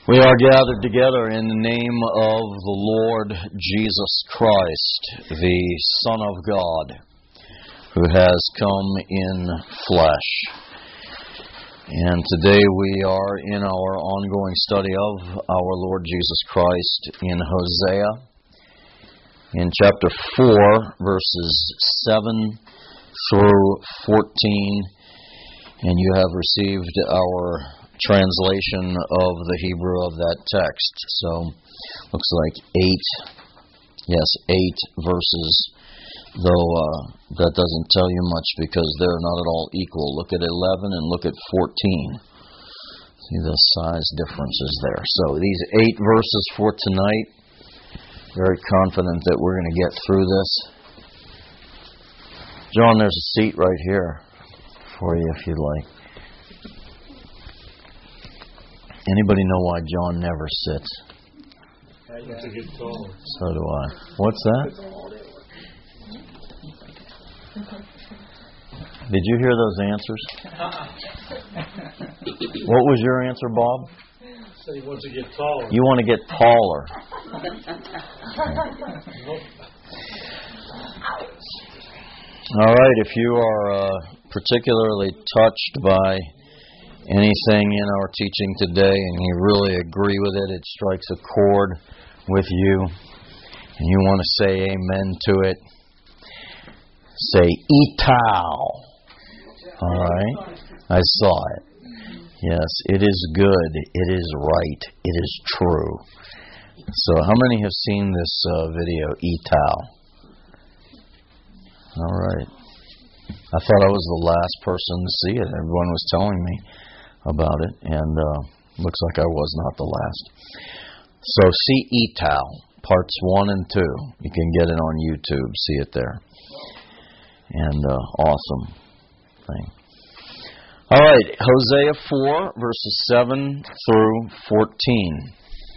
We are gathered together in the name of the Lord Jesus Christ, the Son of God, who has come in flesh. And today we are in our ongoing study of our Lord Jesus Christ in Hosea, in chapter 4, verses 7 through 14. And you have received our translation of the Hebrew of that text. So, looks like 8 verses, though that doesn't tell you much because they're not at all equal. Look at 11 and look at 14. See the size differences there. So, these 8 verses for tonight, very confident that we're going to get through this. John, there's a seat right here for you if you'd like. Anybody know why John never sits? To get taller. So do I. What's that? Did you hear those answers? What was your answer, Bob? So he wants to get taller. You want to get taller. All right, if you are particularly touched by anything in our teaching today and you really agree with it, it strikes a chord with you, and you want to say amen to it, say Etau. All right? I saw it. Yes, it is good. It is right. It is true. So how many have seen this video, Etau? All right. I thought I was the last person to see it. Everyone was telling me about it, and looks like I was not the last. So see Etau, parts 1 and 2. You can get it on YouTube, see it there. And awesome thing. All right, Hosea 4, verses 7 through 14.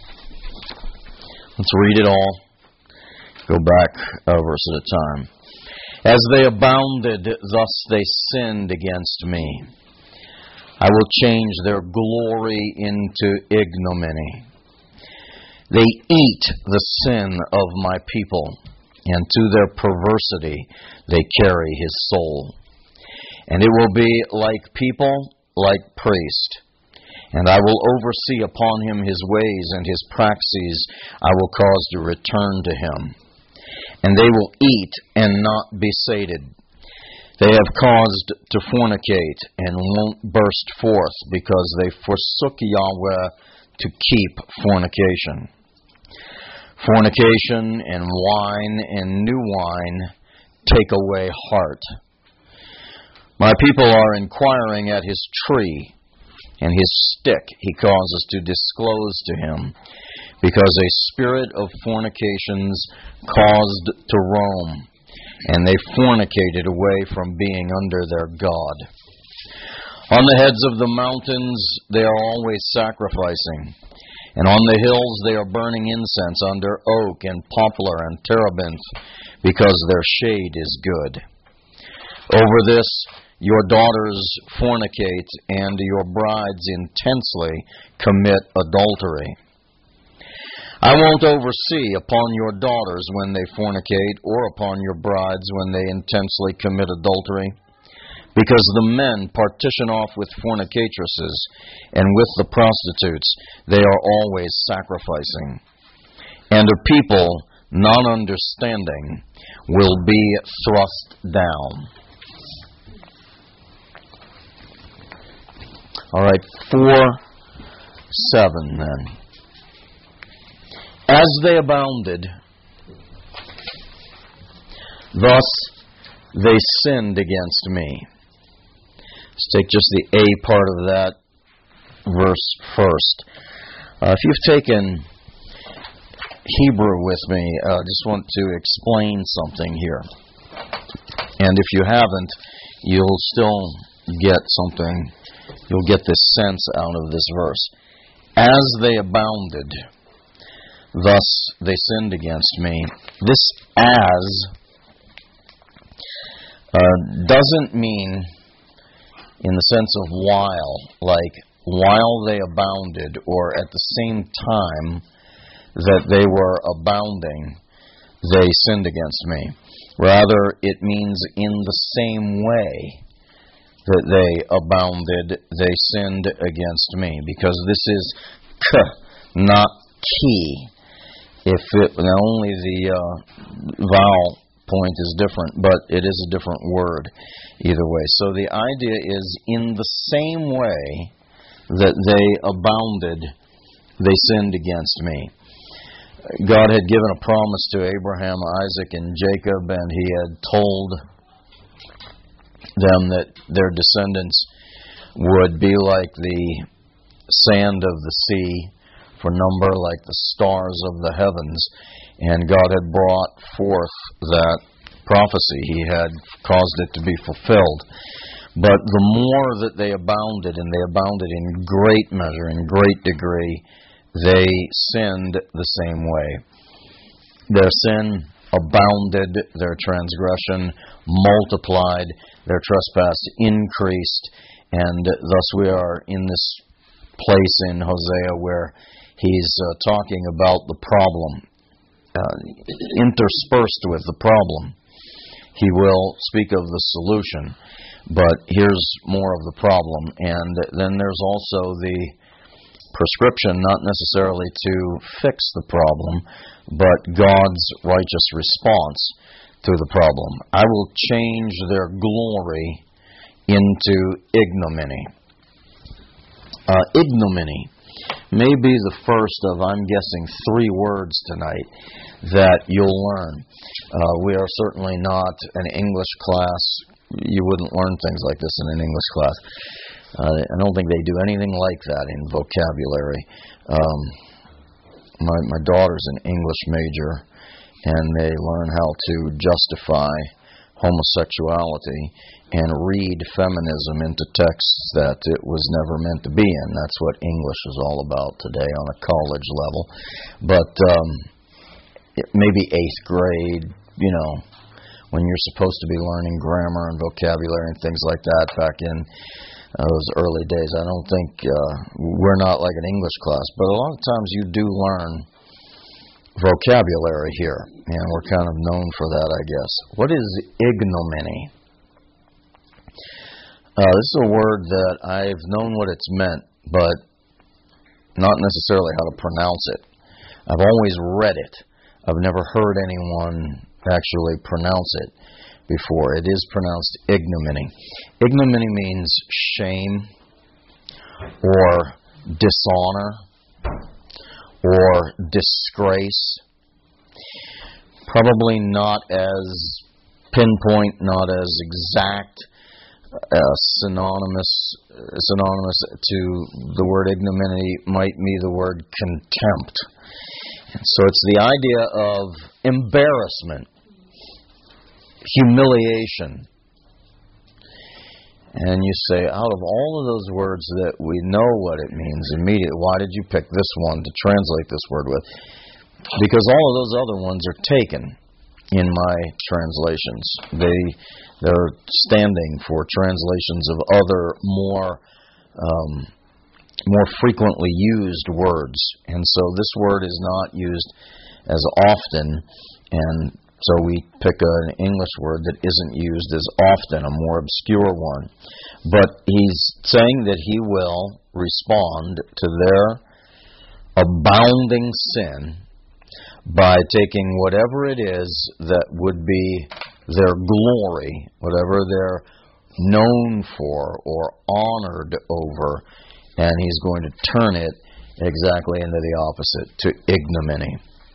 Let's read it all. Go back a verse at a time. As they abounded, thus they sinned against me. I will change their glory into ignominy. They eat the sin of my people, and to their perversity they carry his soul. And it will be like people, like priest. And I will oversee upon him his ways, and his praxis I will cause to return to him. And they will eat and not be sated. They have caused to fornicate and won't burst forth because they forsook Yahweh to keep fornication. Fornication and wine and new wine take away heart. My people are inquiring at his tree, and his stick he causes to disclose to him, because a spirit of fornications caused to roam, and they fornicated away from being under their God. On the heads of the mountains they are always sacrificing, and on the hills they are burning incense under oak and poplar and terebinth, because their shade is good. Over this your daughters fornicate, and your brides intensely commit adultery. I won't oversee upon your daughters when they fornicate, or upon your brides when they intensely commit adultery, because the men partition off with fornicatresses, and with the prostitutes they are always sacrificing. And a people not understanding will be thrust down. All right, 4:7 then. As they abounded, thus they sinned against me. Let's take just the A part of that verse first. If you've taken Hebrew with me, I just want to explain something here. And if you haven't, you'll still get something. You'll get this sense out of this verse. As they abounded, thus they sinned against me. This as doesn't mean in the sense of while, like while they abounded, or at the same time that they were abounding, they sinned against me. Rather, it means in the same way that they abounded, they sinned against me. Because this is not key. If it, now only the vowel point is different, but it is a different word either way. So the idea is in the same way that they abounded, they sinned against me. God had given a promise to Abraham, Isaac, and Jacob, and He had told them that their descendants would be like the sand of the sea, for number like the stars of the heavens. And God had brought forth that prophecy. He had caused it to be fulfilled. But the more that they abounded, and they abounded in great measure, in great degree, they sinned the same way. Their sin abounded, their transgression multiplied, their trespass increased, and thus we are in this place in Hosea where he's talking about the problem. Interspersed with the problem, he will speak of the solution, but here's more of the problem. And then there's also the prescription, not necessarily to fix the problem, but God's righteous response to the problem. I will change their glory into ignominy. Ignominy may be the first of, I'm guessing, 3 words tonight that you'll learn. We are certainly not an English class. You wouldn't learn things like this in an English class. I don't think they do anything like that in vocabulary. My daughter's an English major, and they learn how to justify homosexuality and read feminism into texts that it was never meant to be in. That's what English is all about today on a college level. But maybe 8th grade, when you're supposed to be learning grammar and vocabulary and things like that back in those early days. I don't think we're not like an English class, but a lot of times you do learn vocabulary here, and we're kind of known for that, I guess. What is ignominy? This is a word that I've known what it's meant, but not necessarily how to pronounce it. I've always read it. I've never heard anyone actually pronounce it before. It is pronounced ignominy. Ignominy means shame or dishonor or disgrace. Probably not as pinpoint, not as exact, synonymous to the word ignominy might be the word contempt. So it's the idea of embarrassment, humiliation. And you say, out of all of those words that we know what it means immediately, why did you pick this one to translate this word with? Because all of those other ones are taken in my translations. They're standing for translations of other more frequently used words. And so this word is not used as often, and so we pick an English word that isn't used as often, a more obscure one. But he's saying that he will respond to their abounding sin by taking whatever it is that would be their glory, whatever they're known for or honored over, and he's going to turn it exactly into the opposite, to ignominy.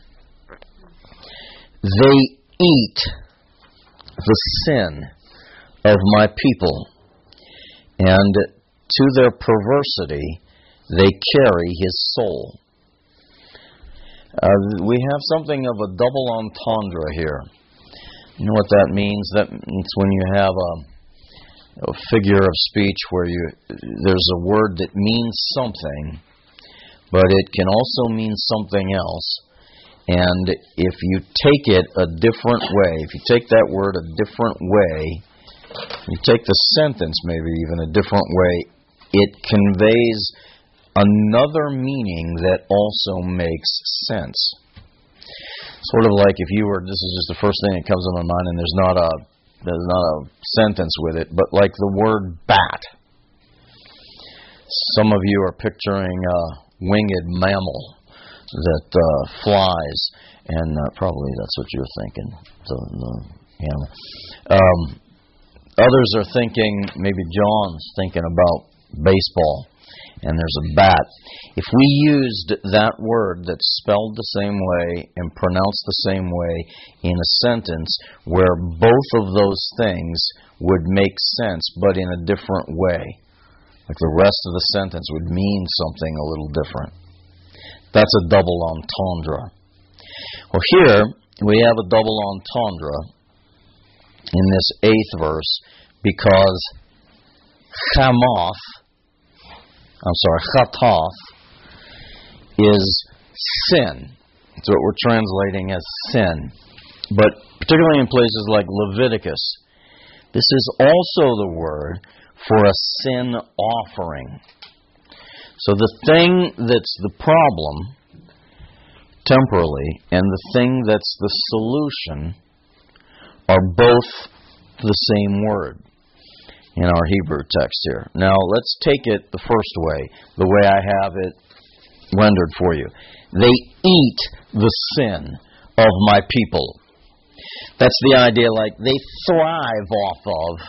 They eat the sin of my people, and to their perversity they carry his soul. We have something of a double entendre here. You know what that means? That means when you have a figure of speech where there's a word that means something, but it can also mean something else. And if you take it a different way, if you take that word a different way, you take the sentence maybe even a different way, it conveys another meaning that also makes sense. Sort of like if you were, this is just the first thing that comes to my mind, and there's not a sentence with it, but like the word bat. Some of you are picturing a winged mammal that flies, and probably that's what you're thinking. The animal. Others are thinking, maybe John's thinking about baseball, and there's a bat. If we used that word that's spelled the same way and pronounced the same way in a sentence where both of those things would make sense, but in a different way, like the rest of the sentence would mean something a little different. That's a double entendre. Well, here we have a double entendre in this 8th verse because chatoth is sin. That's what we're translating as sin. But particularly in places like Leviticus, this is also the word for a sin offering. So the thing that's the problem temporally and the thing that's the solution are both the same word in our Hebrew text here. Now, let's take it the first way, the way I have it rendered for you. They eat the sin of my people. That's the idea, like they thrive off of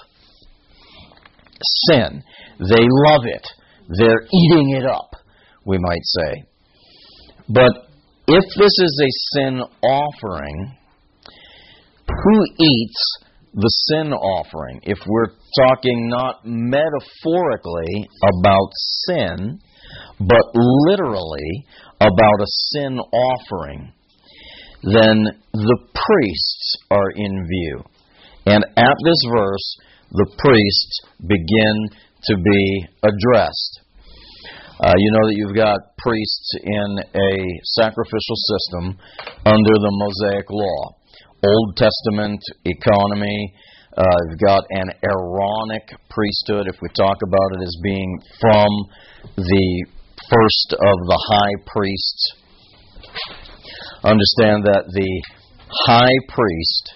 sin. They love it. They're eating it up, we might say. But if this is a sin offering, who eats the sin offering? If we're talking not metaphorically about sin, but literally about a sin offering, then the priests are in view. And at this verse, the priests begin to be addressed. You know that you've got priests in a sacrificial system under the Mosaic Law. Old Testament economy. You've got an Aaronic priesthood, if we talk about it as being from the first of the high priests. Understand that the high priest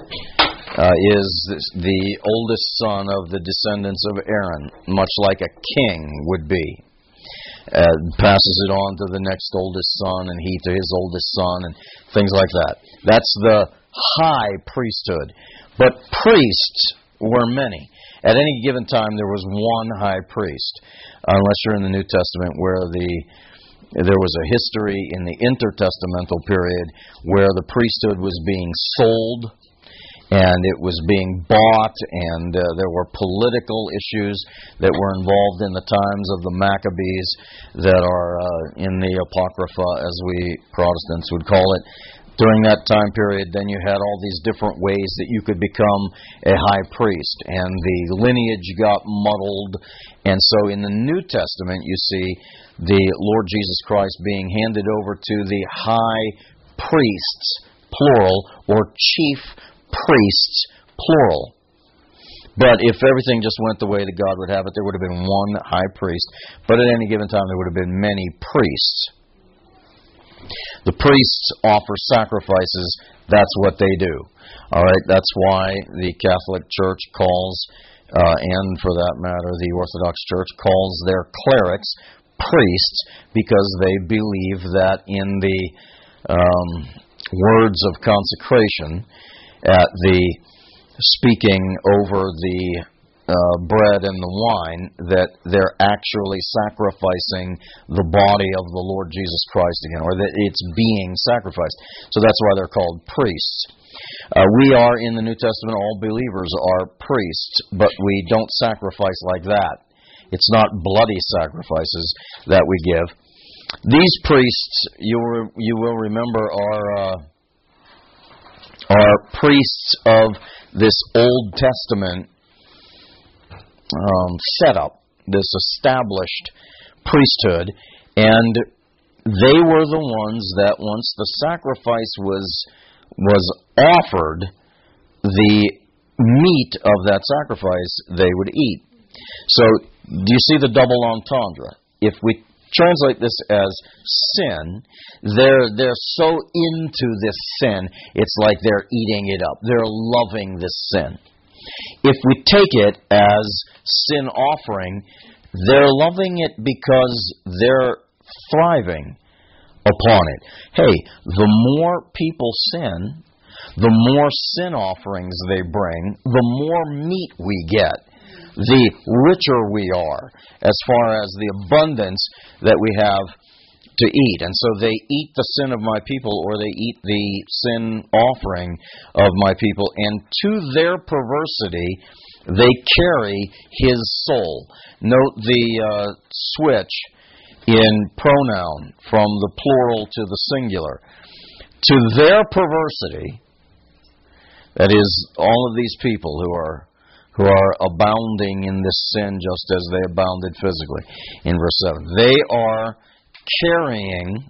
is the oldest son of the descendants of Aaron, much like a king would be. Passes it on to the next oldest son, and he to his oldest son, and things like that. That's the high priesthood. But priests were many. At any given time, there was one high priest, unless you're in the New Testament, where there was a history in the intertestamental period where the priesthood was being sold, and it was being bought, and there were political issues that were involved in the times of the Maccabees that are in the Apocrypha, as we Protestants would call it. During that time period, then you had all these different ways that you could become a high priest, and the lineage got muddled. And so in the New Testament, you see the Lord Jesus Christ being handed over to the high priests, plural, or chief priests, plural. But if everything just went the way that God would have it, there would have been one high priest. But at any given time, there would have been many priests. The priests offer sacrifices. That's what they do. All right. That's why the Catholic Church calls, and for that matter, the Orthodox Church calls their clerics priests, because they believe that in the words of consecration, at the speaking over the bread and the wine, that they're actually sacrificing the body of the Lord Jesus Christ again, or that it's being sacrificed. So that's why they're called priests. We are, in the New Testament, all believers are priests, but we don't sacrifice like that. It's not bloody sacrifices that we give. These priests, you will remember, are priests of this Old Testament setup, this established priesthood, and they were the ones that once the sacrifice was offered, the meat of that sacrifice they would eat. So Do you see the double entendre? If we translate this as sin, they're so into this sin, it's like they're eating it up. They're loving this sin. If we take it as sin offering, they're loving it because they're thriving upon it. Hey, the more people sin, the more sin offerings they bring, the more meat we get, the richer we are as far as the abundance that we have to eat. And so they eat the sin of my people, or they eat the sin offering of my people, and to their perversity they carry his soul. Note the switch in pronoun from the plural to the singular. To their perversity, that is, all of these people who are abounding in this sin just as they abounded physically. In verse 7, they are carrying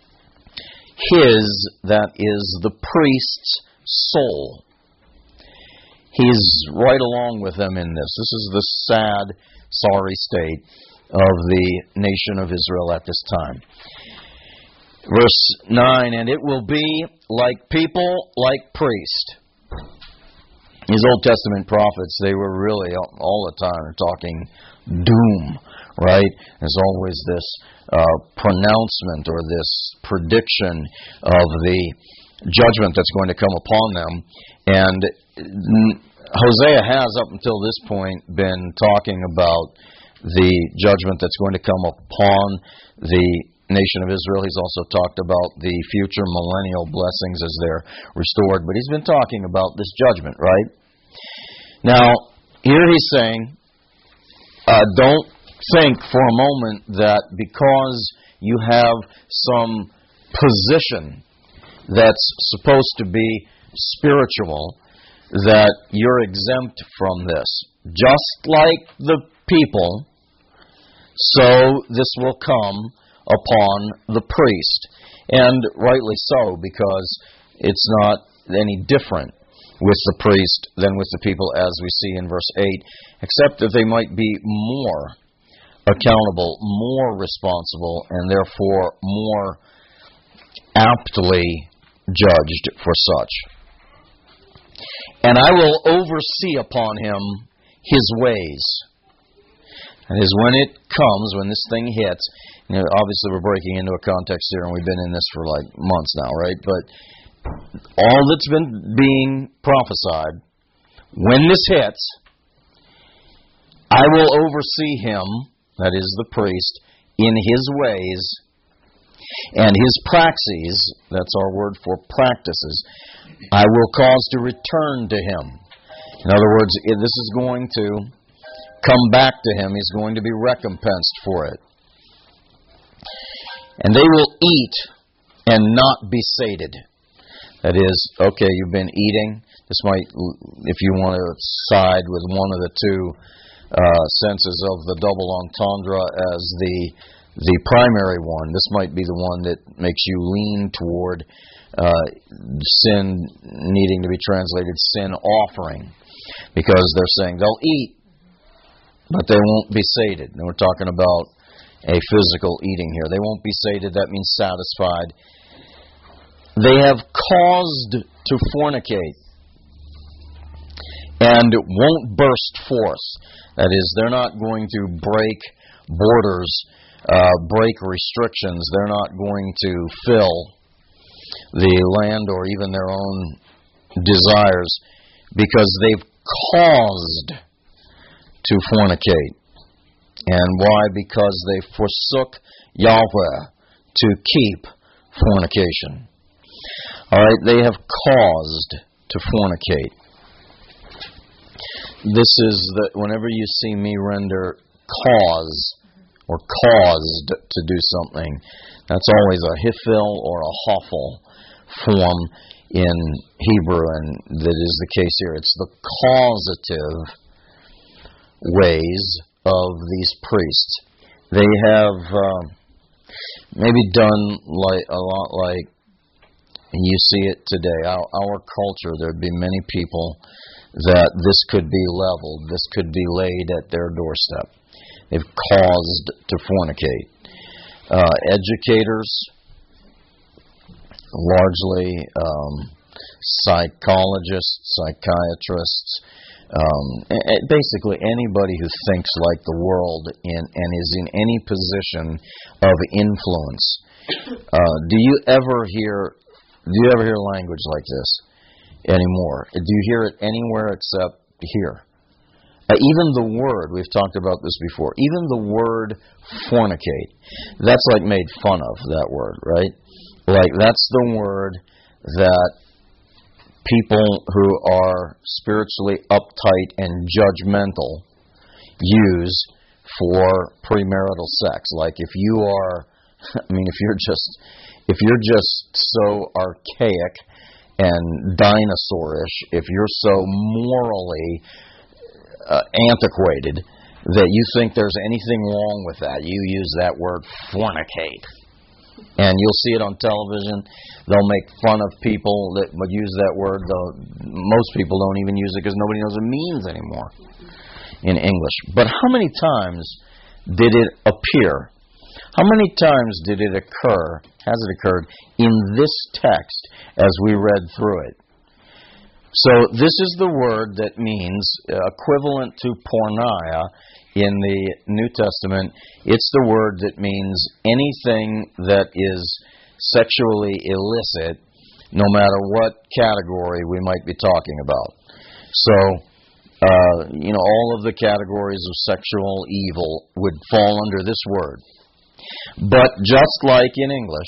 his, that is, the priest's soul. He's right along with them in this. This is the sad, sorry state of the nation of Israel at this time. Verse 9, and it will be like people, like priest. These Old Testament prophets, they were really all the time talking doom, right? There's always this pronouncement or this prediction of the judgment that's going to come upon them. And Hosea has, up until this point, been talking about the judgment that's going to come upon the nation of Israel. He's also talked about the future millennial blessings as they're restored. But he's been talking about this judgment, right? Now, here he's saying, don't think for a moment that because you have some position that's supposed to be spiritual, that you're exempt from this. Just like the people, so this will come upon the priest. And rightly so, because it's not any different with the priest than with the people, as we see in verse 8, except that they might be more accountable, more responsible, and therefore more aptly judged for such. And I will oversee upon him his ways. That is, when it comes, when this thing hits, obviously we're breaking into a context here, and we've been in this for like months now, right? But all that's been being prophesied, when this hits, I will oversee him, that is the priest, in his ways, and his praxes, that's our word for practices, I will cause to return to him. In other words, this is going to come back to him. He's going to be recompensed for it. And they will eat and not be sated. That is, okay, you've been eating. This might, if you want to side with one of the two senses of the double entendre as the primary one, this might be the one that makes you lean toward sin needing to be translated sin offering. Because they're saying they'll eat, but they won't be sated. And we're talking about a physical eating here. They won't be sated, that means satisfied. They have caused to fornicate and won't burst forth. That is, they're not going to break borders, break restrictions. They're not going to fill the land or even their own desires because they've caused to fornicate. And why? Because they forsook Yahweh to keep fornication. All right, they have caused to fornicate. This is whenever you see me render cause or caused to do something, that's always a hifil or a hafel form in Hebrew, and that is the case here. It's the causative ways of these priests. They have maybe done a lot like you see it today. Our culture, there'd be many people that this could be leveled, this could be laid at their doorstep. they've caused to fornicate. Educators, largely psychologists, psychiatrists, basically anybody who thinks like the world and is in any position of influence. Do you ever hear language like this anymore? Do you hear it anywhere except here? Even the word, we've talked about this before, even the word fornicate, that's like made fun of, that word, right? Like that's the word that people who are spiritually uptight and judgmental use for premarital sex. Like if you are, if you're just so archaic and dinosaurish, if you're so morally antiquated that you think there's anything wrong with that, you use that word fornicate. And you'll see it on television. They'll make fun of people that would use that word. Most people don't even use it because nobody knows what it means anymore in English. But how many times did it appear? How many times did it occur, has it occurred, in this text as we read through it? So this is the word that means, equivalent to porneia in the New Testament, it's the word that means anything that is sexually illicit, no matter what category we might be talking about. So, all of the categories of sexual evil would fall under this word. But just like in English,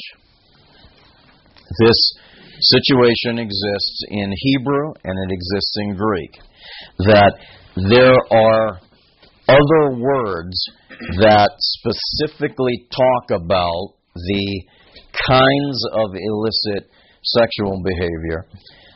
this situation exists in Hebrew and it exists in Greek. That there are other words that specifically talk about the kinds of illicit sexual behavior.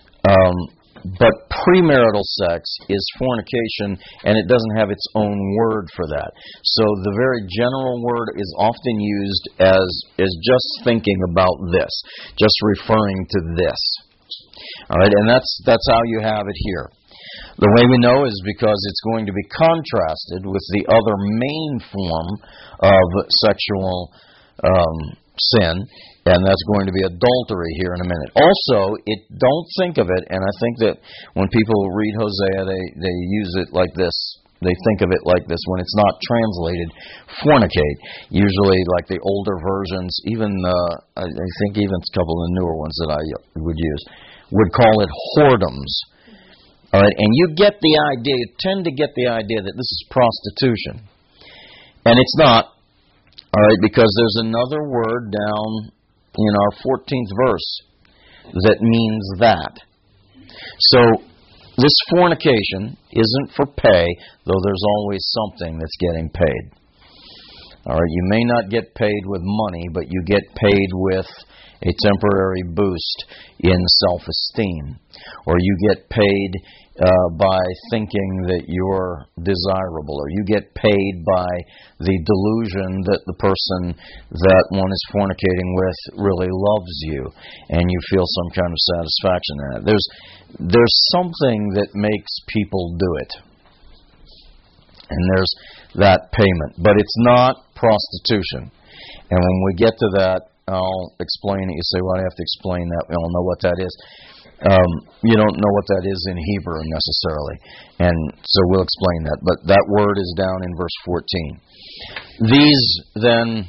But premarital sex is fornication, and it doesn't have its own word for that. So the very general word is often used as just thinking about this, just referring to this. All right, and that's how you have it here. The way we know is because it's going to be contrasted with the other main form of sexual sin, and that's going to be adultery here in a minute. Also, don't think of it, and I think that when people read Hosea, they use it like this. They think of it like this when it's not translated, fornicate. Usually, like the older versions, even I think even a couple of the newer ones that I would use, would call it whoredoms. All right, and you get the idea, you tend to get the idea that this is prostitution. And it's not, all right, because there's another word down in our 14th verse that means that. So, this fornication isn't for pay, though there's always something that's getting paid. All right, you may not get paid with money, but you get paid with a temporary boost in self-esteem. Or you get paid by thinking that you're desirable. Or you get paid by the delusion that the person that one is fornicating with really loves you. And you feel some kind of satisfaction in it. There's something that makes people do it. And there's that payment. But it's not prostitution. And when we get to that, I'll explain it. You say, well, I have to explain that. We don't know what that is. You don't know what that is in Hebrew necessarily. And so we'll explain that. But that word is down in verse 14. These, then,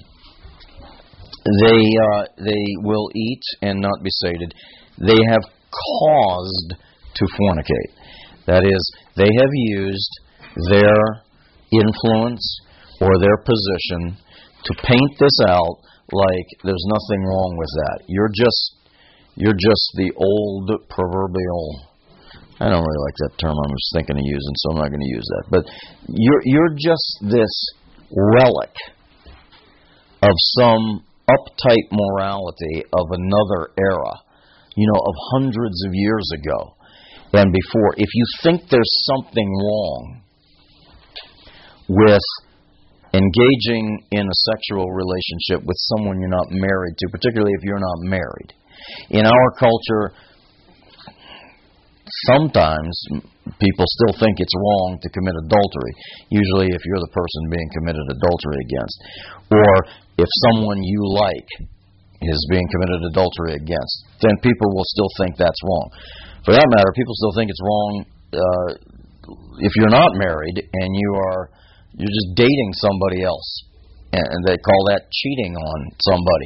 they will eat and not be sated. They have caused to fornicate. That is, they have used their influence or their position to paint this out like there's nothing wrong with that. You're just the old proverbial. I don't really like that term. I'm just thinking of using, so I'm not going to use that. But you're just this relic of some uptight morality of another era, of hundreds of years ago and before. If you think there's something wrong with engaging in a sexual relationship with someone you're not married to, particularly if you're not married. In our culture, sometimes people still think it's wrong to commit adultery, usually if you're the person being committed adultery against, or if someone you like is being committed adultery against, then people will still think that's wrong. For that matter, people still think it's wrong if you're not married and you're just dating somebody else, and they call that cheating on somebody.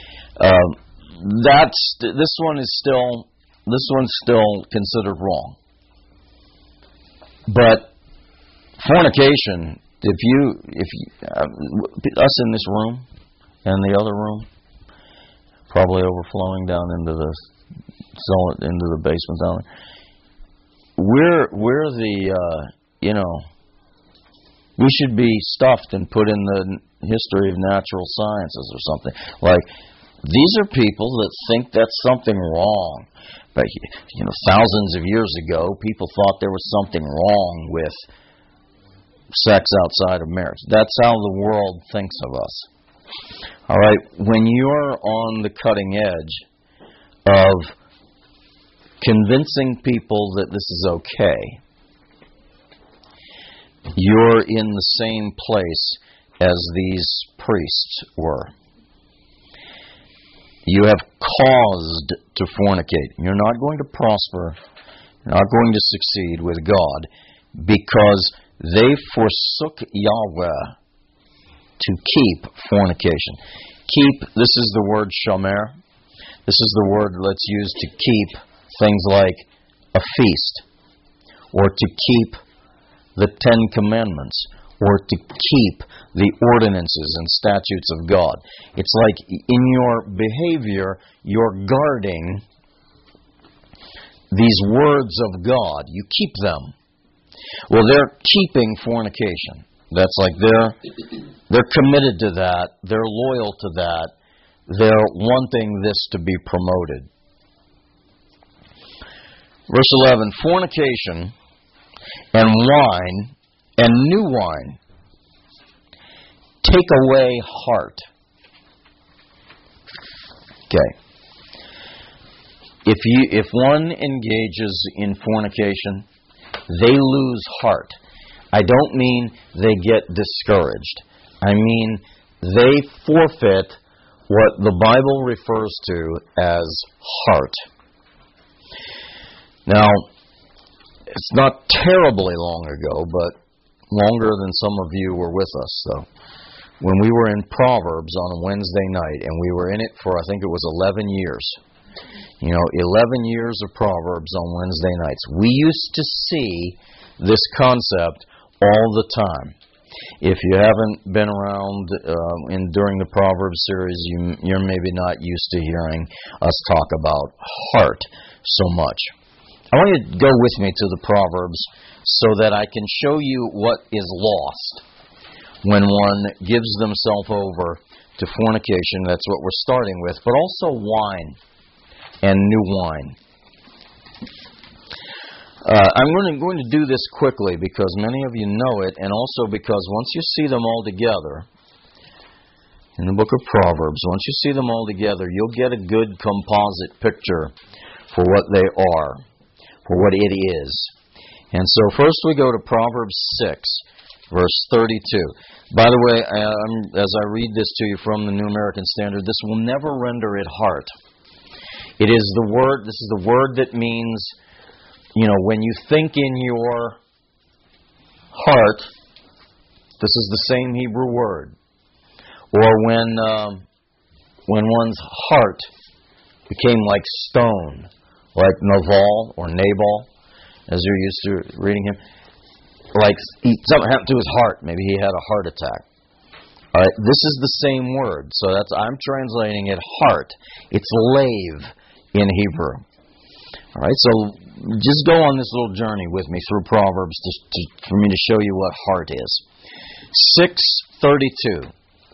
This one's still considered wrong. But fornication, if you us in this room and the other room, probably overflowing down into the basement down there. We're the we should be stuffed and put in the history of natural sciences or something. Like, these are people that think that's something wrong. But thousands of years ago, people thought there was something wrong with sex outside of marriage. That's how the world thinks of us. All right, when you're on the cutting edge of convincing people that this is okay, you're in the same place as these priests were. You have caused to fornicate. You're not going to prosper. You're not going to succeed with God because they forsook Yahweh to keep fornication. Keep, this is the word shomer. This is the word let's use to keep things like a feast, or to keep the 10 Commandments, or to keep the ordinances and statutes of God. It's like in your behavior, you're guarding these words of God. You keep them. Well, they're keeping fornication. That's like they're committed to that. They're loyal to that. They're wanting this to be promoted. Verse 11, fornication and wine and new wine take away heart. Okay. If one engages in fornication, they lose heart. I don't mean they get discouraged. I mean they forfeit what the Bible refers to as heart. Now, it's not terribly long ago, but longer than some of you were with us, though, when we were in Proverbs on a Wednesday night, and we were in it for, I think it was 11 years. 11 years of Proverbs on Wednesday nights. We used to see this concept all the time. If you haven't been around during the Proverbs series, you're maybe not used to hearing us talk about heart so much. I want you to go with me to the Proverbs so that I can show you what is lost when one gives themselves over to fornication. That's what we're starting with, but also wine and new wine. I'm going to do this quickly because many of you know it, and also because once you see them all together in the book of Proverbs, once you see them all together, you'll get a good composite picture for what they are, for what it is. And so first we go to Proverbs 6, verse 32. By the way, as I read this to you from the New American Standard, this will never render it heart. It is the word, this is the word that means, when you think in your heart, this is the same Hebrew word. Or when one's heart became like stone, like Nabal or Nabal, as you're used to reading him. Like something happened to his heart. Maybe he had a heart attack. All right, this is the same word. So I'm translating it heart. It's lave in Hebrew. All right, so just go on this little journey with me through Proverbs for me to show you what heart is. 6:32.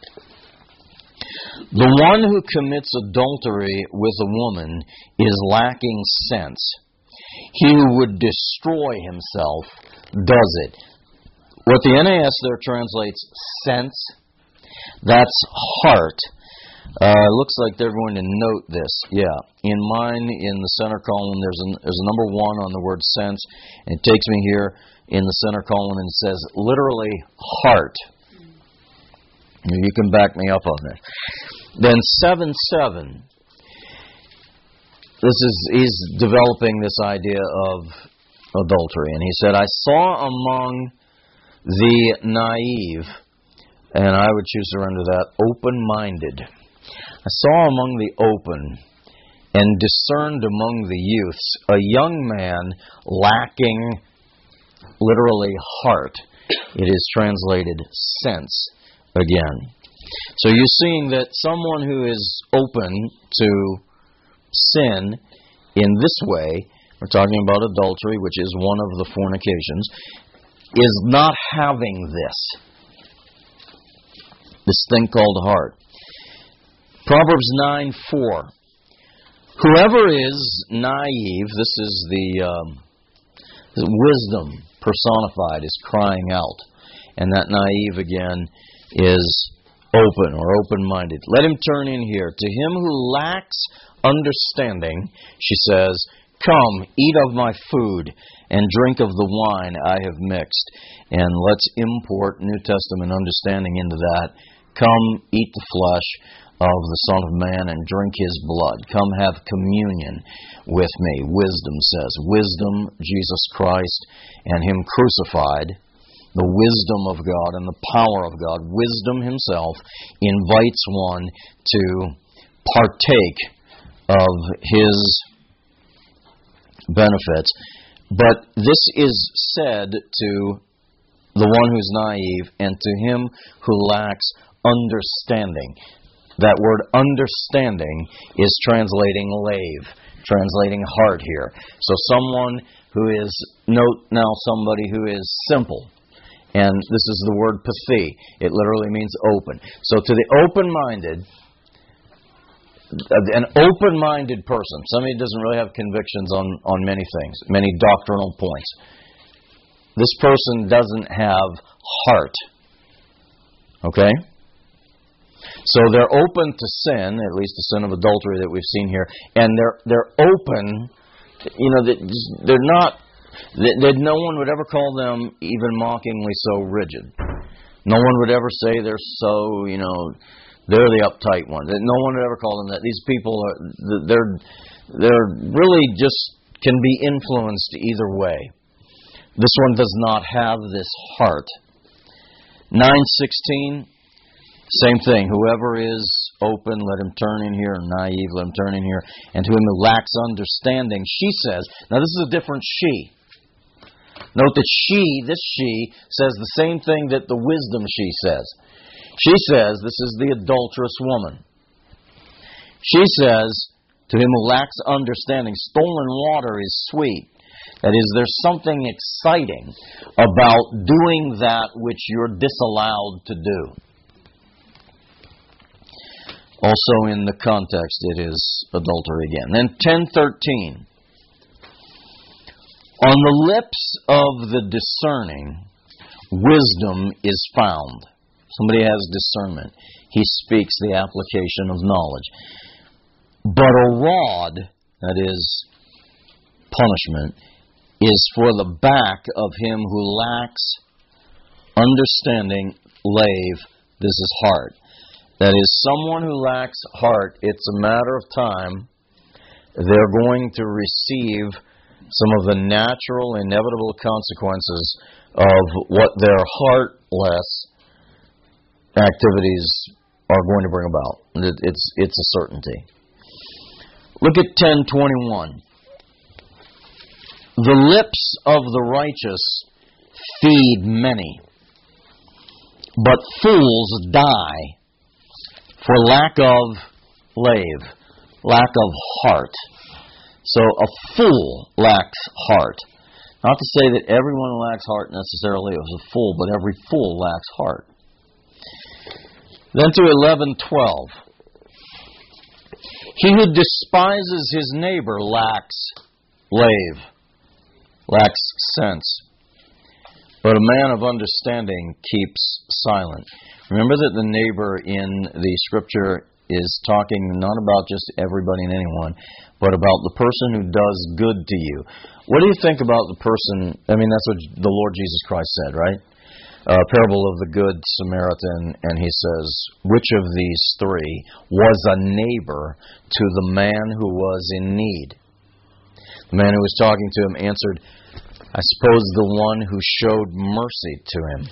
The one who commits adultery with a woman is lacking sense. He who would destroy himself does it. What the NAS there translates sense, that's heart. Looks like they're going to note this. Yeah. In mine, in the center column, there's a number 1 on the word sense. And it takes me here in the center column and it says literally heart. You can back me up on this. Then 7:7. He's developing this idea of adultery. And he said, I saw among the naive, and I would choose to render that open-minded. I saw among the open and discerned among the youths a young man lacking literally heart. It is translated sense again. So you're seeing that someone who is open to sin in this way, we're talking about adultery, which is one of the fornications, is not having this thing called heart. Proverbs 9:4. Whoever is naive, this is the wisdom personified, is crying out. And that naive, again, is open or open-minded. Let him turn in here. To him who lacks understanding, she says, come, eat of my food and drink of the wine I have mixed. And let's import New Testament understanding into that. Come, eat the flesh of the Son of Man and drink His blood. Come have communion with me. Wisdom says. Wisdom, Jesus Christ, and Him crucified. The wisdom of God and the power of God. Wisdom Himself invites one to partake of His benefits. But this is said to the one who's naive and to him who lacks understanding. That word understanding is translating lave, translating heart here. So someone who is, note now somebody who is simple. And this is the word pathi. It literally means open. So to the open-minded, an open-minded person, somebody who doesn't really have convictions on many things, many doctrinal points. This person doesn't have heart. Okay? So they're open to sin, at least the sin of adultery that we've seen here, and they're open. They're not. That no one would ever call them even mockingly so rigid. No one would ever say they're so, they're the uptight ones. No one would ever call them that. These people they're really just can be influenced either way. This one does not have this heart. 9:16. Same thing. Whoever is open, let him turn in here. Naive, let him turn in here. And to him who lacks understanding, she says. Now this is a different she. Note that this she, says the same thing that the wisdom she says. She says, this is the adulterous woman. She says, to him who lacks understanding, stolen water is sweet. That is, there's something exciting about doing that which you're disallowed to do. Also in the context, it is adultery again. Then 10:13. On the lips of the discerning, wisdom is found. Somebody has discernment. He speaks the application of knowledge. But a rod, that is punishment, is for the back of him who lacks understanding, lave. This is heart. That is, someone who lacks heart, it's a matter of time. They're going to receive some of the natural, inevitable consequences of what their heartless activities are going to bring about. It's a certainty. Look at 10:21. The lips of the righteous feed many, but fools die for lack of lave, lack of heart. So a fool lacks heart. Not to say that everyone who lacks heart necessarily is a fool, but every fool lacks heart. Then to 11:12. He who despises his neighbor lacks lave, lacks sense. But a man of understanding keeps silent. Remember that the neighbor in the Scripture is talking not about just everybody and anyone, but about the person who does good to you. What do you think about the person? I mean, that's what the Lord Jesus Christ said, right? Parable of the Good Samaritan, and he says, which of these three was a neighbor to the man who was in need? The man who was talking to him answered, I suppose the one who showed mercy to him.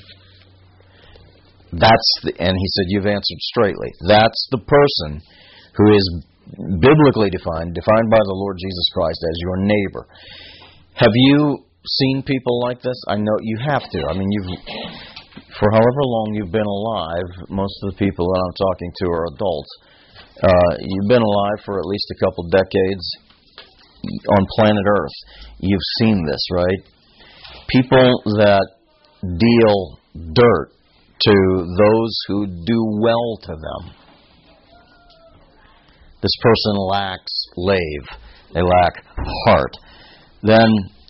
And he said, you've answered straightly. That's the person who is biblically defined by the Lord Jesus Christ as your neighbor. Have you seen people like this? I know you have to. I mean, for however long you've been alive, most of the people that I'm talking to are adults. You've been alive for at least a couple decades on planet Earth. You've seen this, right? People that deal dirt to those who do well to them. This person lacks lave. They lack heart. Then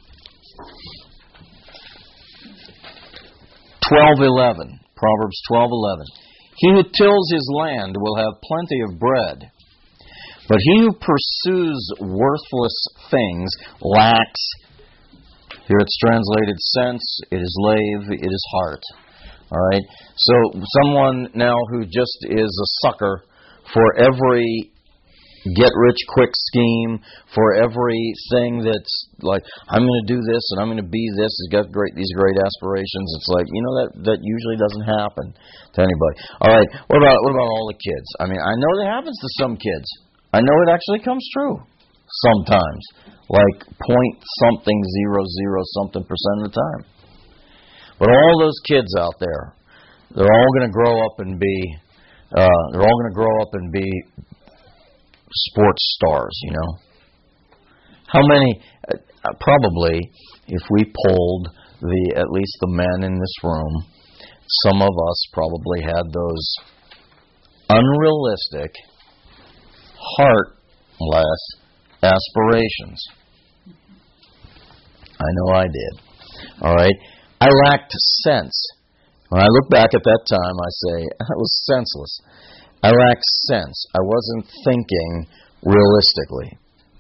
12:11, Proverbs 12:11. He who tills his land will have plenty of bread, but he who pursues worthless things lacks. Here it's translated sense, it is lave, it is heart. All right? So someone now who just is a sucker for every get-rich-quick scheme, for everything that's like, I'm going to do this and I'm going to be this, has got these great aspirations. It's like, that usually doesn't happen to anybody. All right, what about all the kids? I mean, I know that happens to some kids. I know it actually comes true sometimes, like .something 00% of the time. But all those kids out there, they're all going to grow up and be sports stars, How many? Probably, if we polled at least the men in this room, some of us probably had those unrealistic, heartless aspirations. I know I did. All right? I lacked sense. When I look back at that time, I say, that was senseless. I lacked sense. I wasn't thinking realistically.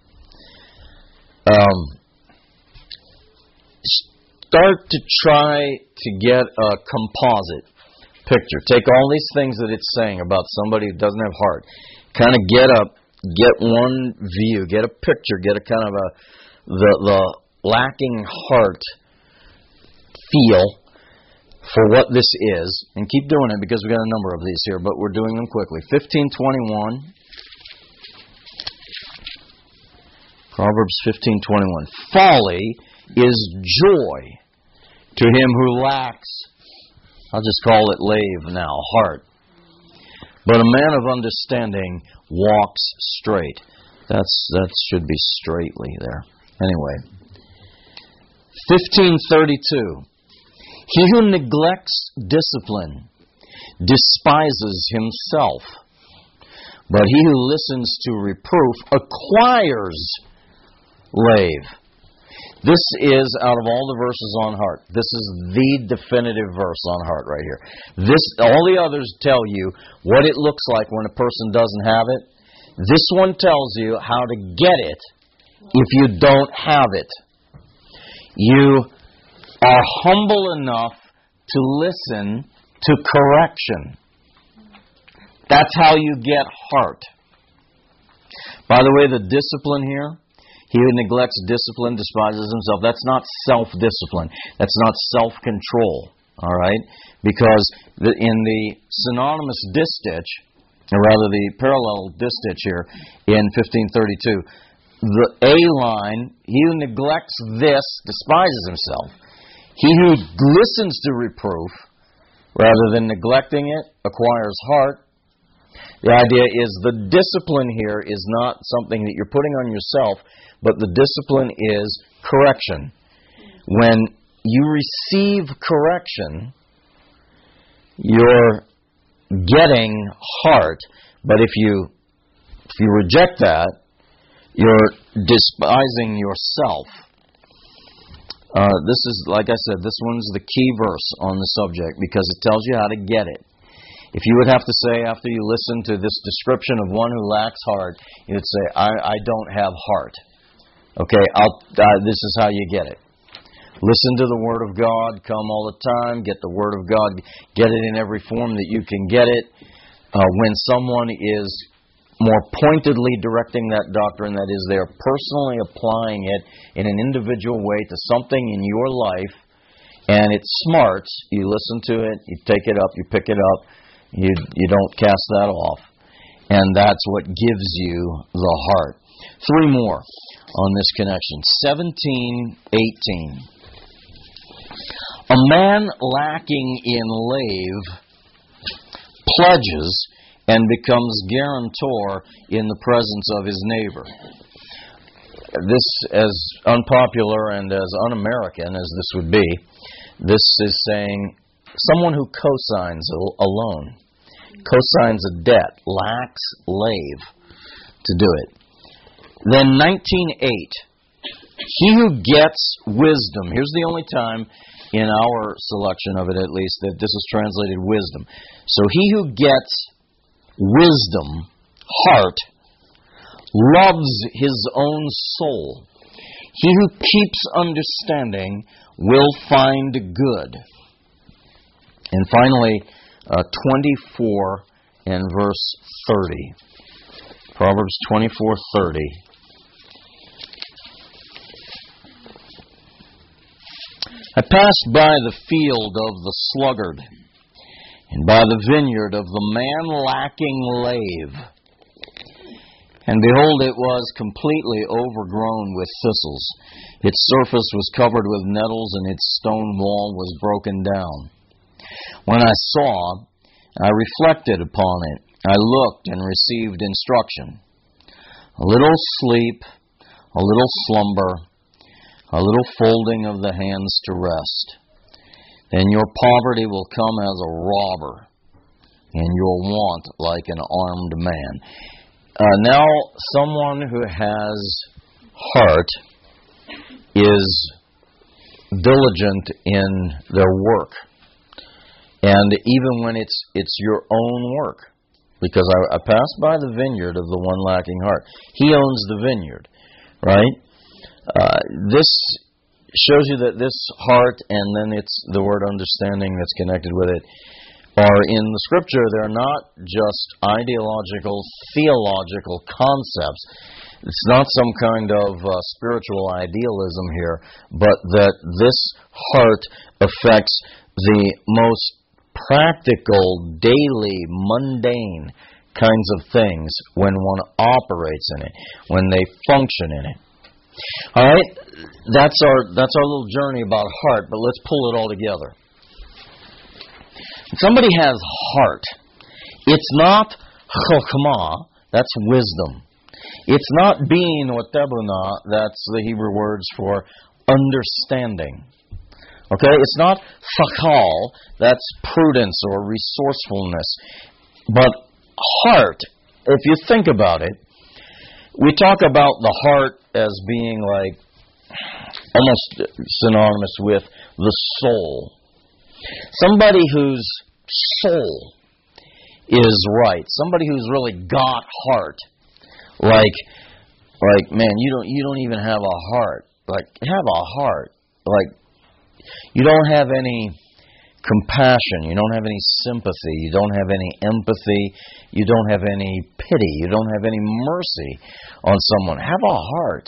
Start to try to get a composite picture. Take all these things that it's saying about somebody who doesn't have heart. Kind of get one view, get a picture, get a kind of the lacking heart feel for what this is, and keep doing it because we've got a number of these here, but we're doing them quickly. 15:21. Proverbs 15:21. Folly is joy to him who lacks, I'll just call it lave now, heart. But a man of understanding walks straight. That should be straightly there. Anyway. 15:32. He who neglects discipline despises himself, but he who listens to reproof acquires lave. This is, out of all the verses on heart, this is the definitive verse on heart right here. All the others tell you what it looks like when a person doesn't have it. This one tells you how to get it if you don't have it. You are humble enough to listen to correction. That's how you get heart. By the way, the discipline here, he who neglects discipline despises himself. That's not self-discipline. That's not self-control. All right? Because in the synonymous distich, or rather the parallel distich here in 15:32, the A line, he who neglects this despises himself. He who listens to reproof, rather than neglecting it, acquires heart. The idea is the discipline here is not something that you're putting on yourself, but the discipline is correction. When you receive correction, you're getting heart, but if you reject that, you're despising yourself. This is, like I said, this one's the key verse on the subject because it tells you how to get it. If you would have to say, after you listen to this description of one who lacks heart, you would say, I don't have heart. Okay, this is how you get it. Listen to the Word of God, come all the time, get the Word of God, get it in every form that you can get it. When someone is more pointedly directing that doctrine, that is, they're personally applying it in an individual way to something in your life, and it's smart, you listen to it, you take it up, you pick it up, you don't cast that off. And that's what gives you the heart. 3 more on this connection. 17:18. A man lacking in lave pledges and becomes guarantor in the presence of his neighbor. This, as unpopular and as un-American as this would be, this is saying someone who cosigns a loan, cosigns a debt, lacks lave to do it. Then 19:8, he who gets wisdom. Here's the only time in our selection of it, at least, that this is translated wisdom. So he who gets wisdom, heart, loves his own soul. He who keeps understanding will find good. And finally, 24 and verse 30. Proverbs 24:30. I passed by the field of the sluggard, and by the vineyard of the man lacking lave. And behold, it was completely overgrown with thistles. Its surface was covered with nettles, and its stone wall was broken down. When I saw, I reflected upon it. I looked and received instruction. A little sleep, a little slumber, a little folding of the hands to rest. Then your poverty will come as a robber, and your want like an armed man. Now, someone who has heart is diligent in their work. And even when it's your own work. Because I passed by the vineyard of the one lacking heart. He owns the vineyard, right? This shows you that this heart, and then it's the word understanding that's connected with it, are in the Scripture. They're not just ideological, theological concepts. It's not some kind of spiritual idealism here, but that this heart affects the most practical, daily, mundane kinds of things when one operates in it, when they function in it. All right, that's our little journey about heart, but let's pull it all together. If somebody has heart, it's not chokmah, that's wisdom. It's not bin or tebunah, that's the Hebrew words for understanding. Okay, it's not fakal, that's prudence or resourcefulness. But heart, if you think about it, we talk about the heart as being like almost synonymous with the soul. Somebody whose soul is right, somebody who's really got heart, like man, you don't even have a heart. Like, have a heart. Like, you don't have any compassion, you don't have any sympathy, you don't have any empathy, you don't have any pity, you don't have any mercy on someone. Have a heart.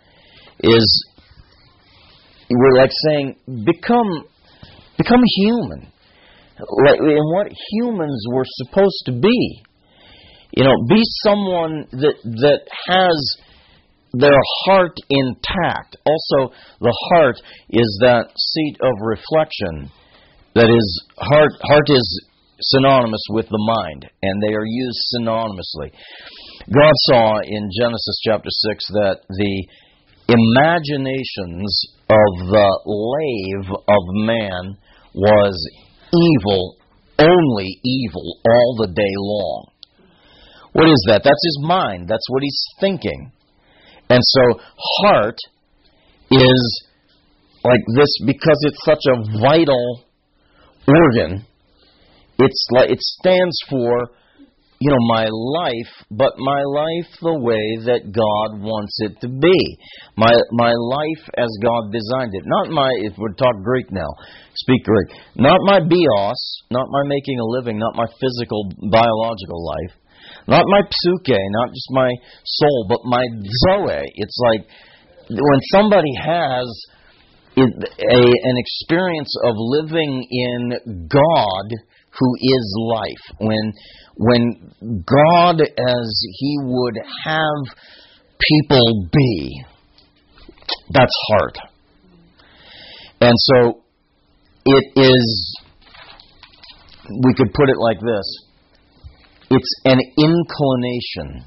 We're like saying, become human. Like in what humans were supposed to be. You know, be someone that has their heart intact. Also, the heart is that seat of reflection. That is, heart is synonymous with the mind, and they are used synonymously. God saw in Genesis chapter 6 that the imaginations of the lave of man was evil, only evil, all the day long. What is that? That's his mind. That's what he's thinking. And so, heart is like this because it's such a vital organ. it stands for, my life, but my life the way that God wants it to be. My life as God designed it. Not my, if we talk Greek now, speak Greek. Not my bios, not my making a living, not my physical, biological life. Not my psyche, not just my soul, but my zoe. It's like when somebody has an experience of living in God, who is life. When God as He would have people be, that's heart. And so it is, we could put it like this, it's an inclination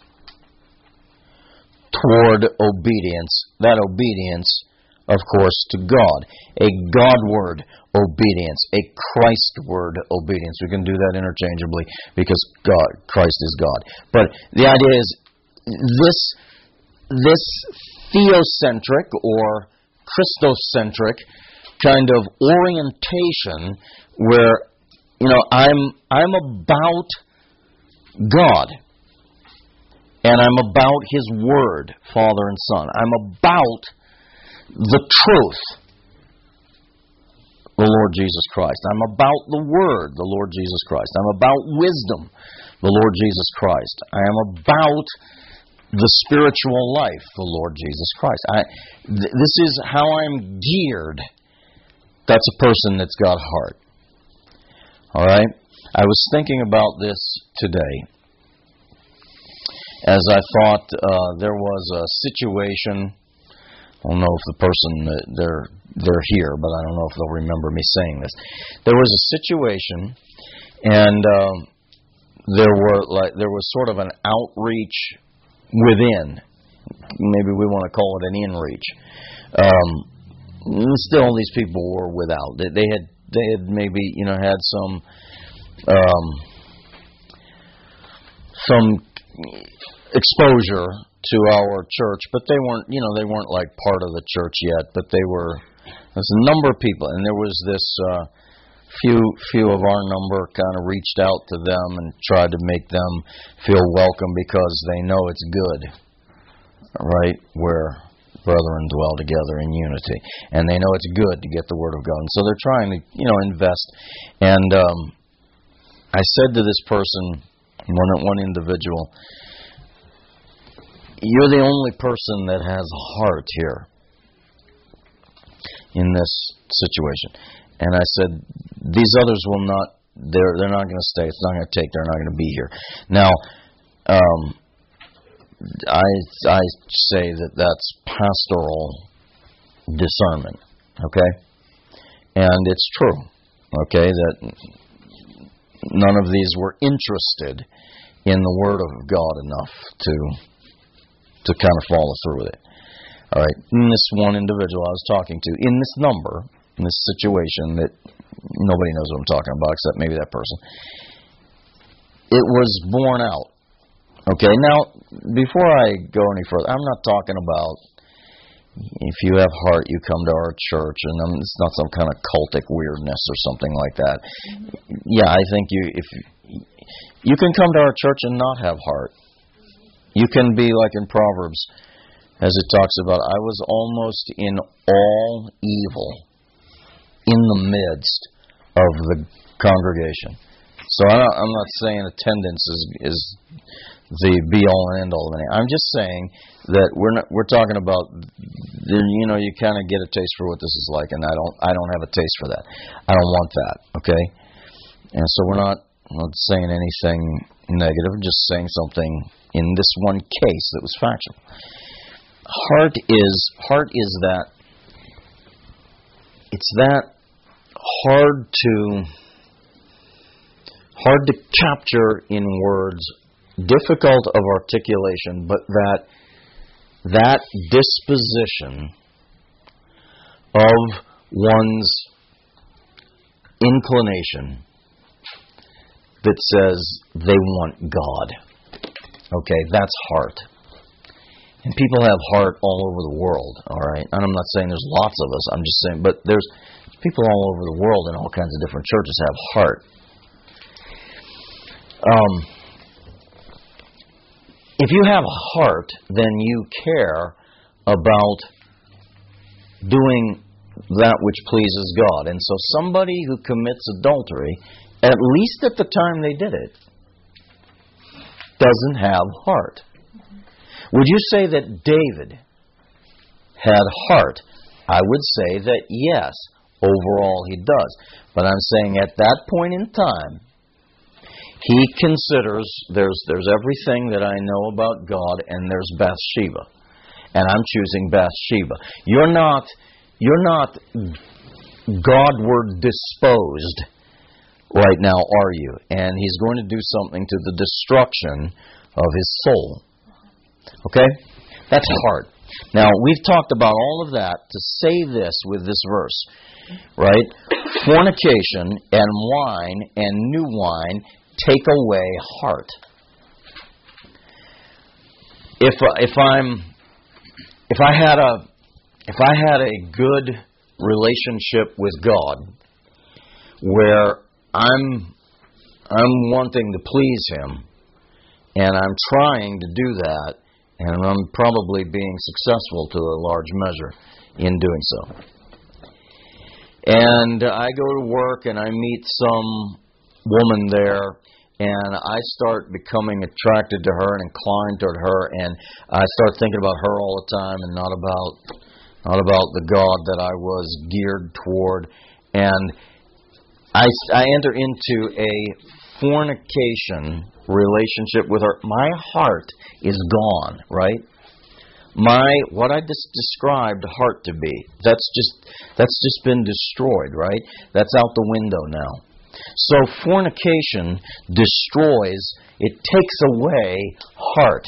toward obedience. That obedience, of course, to God. A Godward obedience, a Christward obedience. We can do that interchangeably because Christ is God. But the idea is this theocentric or Christocentric kind of orientation where I'm about God and I'm about His Word, Father and Son. I'm about the truth, the Lord Jesus Christ. I'm about the Word, the Lord Jesus Christ. I'm about wisdom, the Lord Jesus Christ. I am about the spiritual life, the Lord Jesus Christ. This is how I'm geared. That's a person that's got heart. All right? I was thinking about this today as I thought there was a situation. I don't know if the person, they're here, but I don't know if they'll remember me saying this. There was a situation, and there was sort of an outreach within. Maybe we want to call it an inreach. Still, these people were without. They had maybe had some exposure to our church, but they weren't like part of the church yet, but there's a number of people, and there was this few of our number kind of reached out to them and tried to make them feel welcome because they know it's good, right, where brethren dwell together in unity, and they know it's good to get the Word of God, and so they're trying to invest. And I said to this person, one individual, you're the only person that has heart here in this situation. And I said, these others will not, they're not going to stay. It's not going to take. They're not going to be here. Now, I say that that's pastoral discernment, okay? And it's true, okay, that none of these were interested in the Word of God enough to kind of follow through with it. All right, in this one individual I was talking to, in this number, in this situation that nobody knows what I'm talking about except maybe that person, it was borne out. Okay, now, before I go any further, I'm not talking about if you have heart, you come to our church, and it's not some kind of cultic weirdness or something like that. Yeah, I think if you can come to our church and not have heart. You can be like in Proverbs, as it talks about, I was almost in all evil in the midst of the congregation. So I'm not saying attendance is the be-all and end-all of anything. I'm just saying that we're talking about, you kind of get a taste for what this is like, and I don't have a taste for that. I don't want that, okay? And so we're not saying anything negative, just saying something in this one case that was factual. Heart is that, it's that hard to capture in words, difficult of articulation, but that disposition of one's inclination that says they want God. Okay, that's heart. And people have heart all over the world, all right? And I'm not saying there's lots of us, I'm just saying, but there's people all over the world in all kinds of different churches have heart. If you have a heart, then you care about doing that which pleases God. And so somebody who commits adultery, at least at the time they did it, doesn't have heart. Would you say that David had heart? I would say that yes, overall he does. But I'm saying at that point in time, he considers there's everything that I know about God, and there's Bathsheba. And I'm choosing Bathsheba. You're not Godward disposed right now, are you? And he's going to do something to the destruction of his soul. Okay? That's heart. Now, we've talked about all of that to say this with this verse, right? Fornication and wine and new wine take away heart. If I had a good relationship with God, where I'm wanting to please Him, and I'm trying to do that, and I'm probably being successful to a large measure in doing so. And I go to work and I meet some woman there, and I start becoming attracted to her and inclined toward her, and I start thinking about her all the time and not about the God that I was geared toward. And I enter into a fornication relationship with her. My heart is gone, right? What I just described heart to be, that's just been destroyed, right? That's out the window now. So fornication destroys, it takes away heart.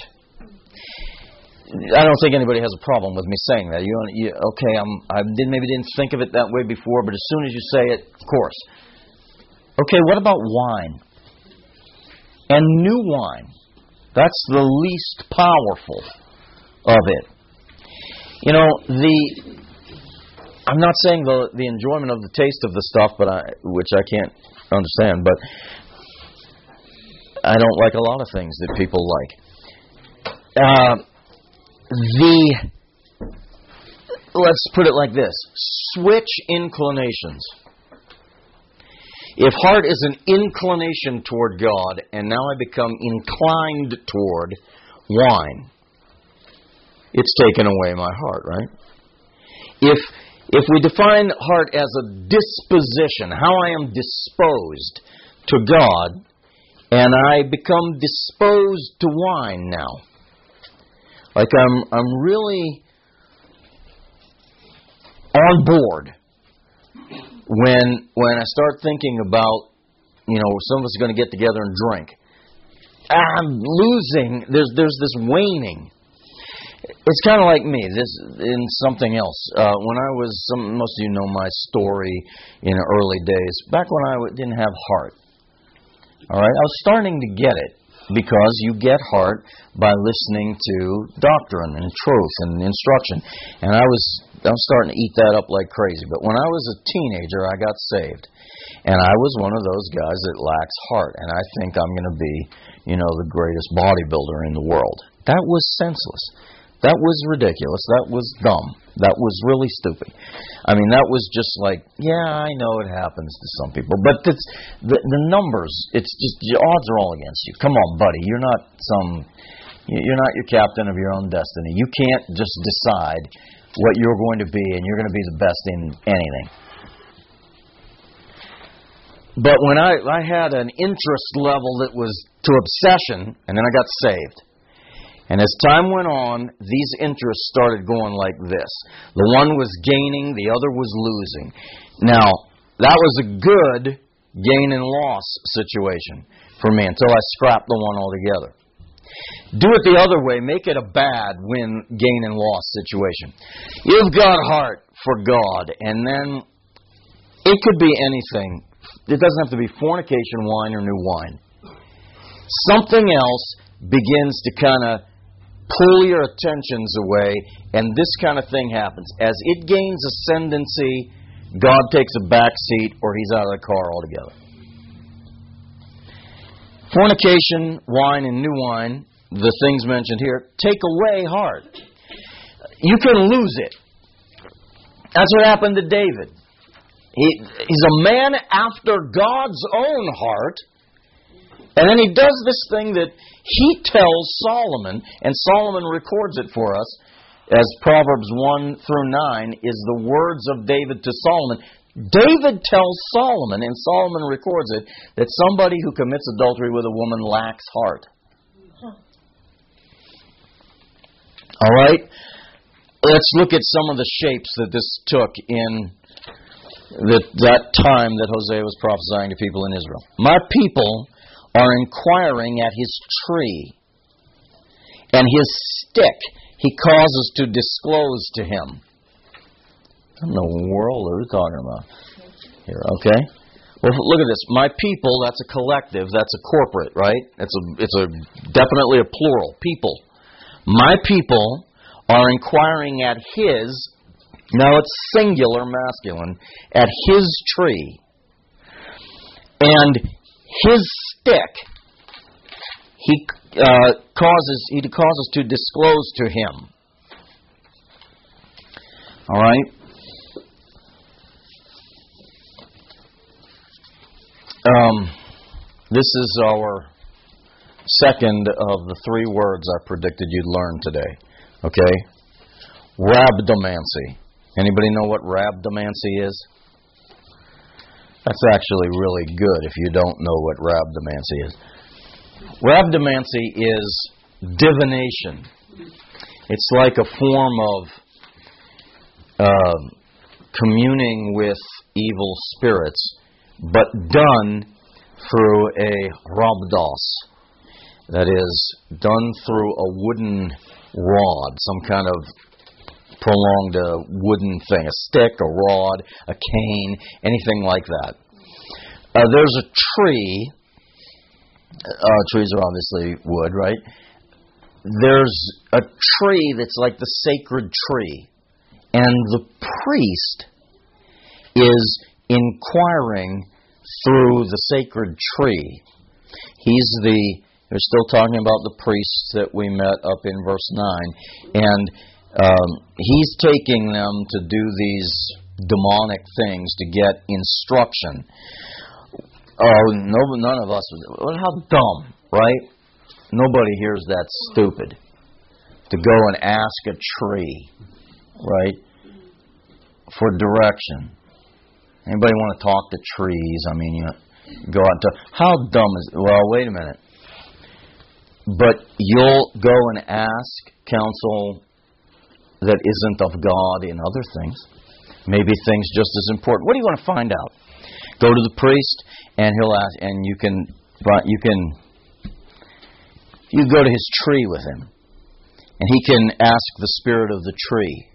I don't think anybody has a problem with me saying that. I maybe didn't think of it that way before, but as soon as you say it, of course. Okay, what about wine? And new wine. That's the least powerful of it. You know, I'm not saying the enjoyment of the taste of the stuff, which I can't understand, but I don't like a lot of things that people like. Let's put it like this. Switch inclinations. If heart is an inclination toward God, and now I become inclined toward wine, it's taken away my heart, right? If we define heart as a disposition, how I am disposed to God, and I become disposed to wine now, like I'm really on board when I start thinking about, some of us are going to get together and drink. I'm losing. There's this waning. It's kind of like me. This in something else. When I was, most of you know my story in the early days. Back when I didn't have heart. All right, I was starting to get it, because you get heart by listening to doctrine and truth and instruction. And I was starting to eat that up like crazy. But when I was a teenager, I got saved. And I was one of those guys that lacks heart. And I think I'm going to be, the greatest bodybuilder in the world. That was senseless. That was ridiculous. That was dumb. That was really stupid. I mean, that was just like, yeah, I know it happens to some people. But the numbers, it's just, the odds are all against you. Come on, buddy. You're not your captain of your own destiny. You can't just decide what you're going to be, and you're going to be the best in anything. But when I had an interest level that was to obsession, and then I got saved. And as time went on, these interests started going like this. The one was gaining, the other was losing. Now, that was a good gain and loss situation for me until I scrapped the one altogether. Do it the other way. Make it a bad gain and loss situation. You've got heart for God, and then it could be anything. It doesn't have to be fornication, wine, or new wine. Something else begins to kind of pull your attentions away, and this kind of thing happens. As it gains ascendancy, God takes a back seat, or He's out of the car altogether. Fornication, wine, and new wine, the things mentioned here, take away heart. You can lose it. That's what happened to David. He's a man after God's own heart. And then he does this thing that he tells Solomon, and Solomon records it for us, as Proverbs 1 through 9 is the words of David to Solomon. David tells Solomon, and Solomon records it, that somebody who commits adultery with a woman lacks heart. All right? Let's look at some of the shapes that this took in that time that Hosea was prophesying to people in Israel. My people are inquiring at his tree, and his stick he causes to disclose to him. What in the world are we talking about here? Okay? Well, look at this. My people, that's a collective, that's a corporate, right? It's definitely a plural. People. My people are inquiring at his, now it's singular masculine, at his tree. And his stick, he causes to disclose to him. All right? This is our second of the three words I predicted you'd learn today. Okay? Rhabdomancy. Anybody know what rhabdomancy is? That's actually really good if you don't know what rhabdomancy is. Rhabdomancy is divination. It's like a form of communing with evil spirits, but done through a rhabdos. That is, done through a wooden rod, some kind of prolonged wooden thing, a stick, a rod, a cane, anything like that. There's a tree. Trees are obviously wood, right? There's a tree that's like the sacred tree. And the priest is inquiring through the sacred tree. We're still talking about the priests that we met up in verse 9. And he's taking them to do these demonic things to get instruction. Oh, none of us. How dumb, right? Nobody here is that stupid to go and ask a tree, right, for direction. Anybody want to talk to trees? I mean, you go out to. How dumb is it? Well, wait a minute. But you'll go and ask counsel that isn't of God in other things. Maybe things just as important. What do you want to find out? Go to the priest, and he'll ask, and you go to his tree with him, and he can ask the spirit of the tree.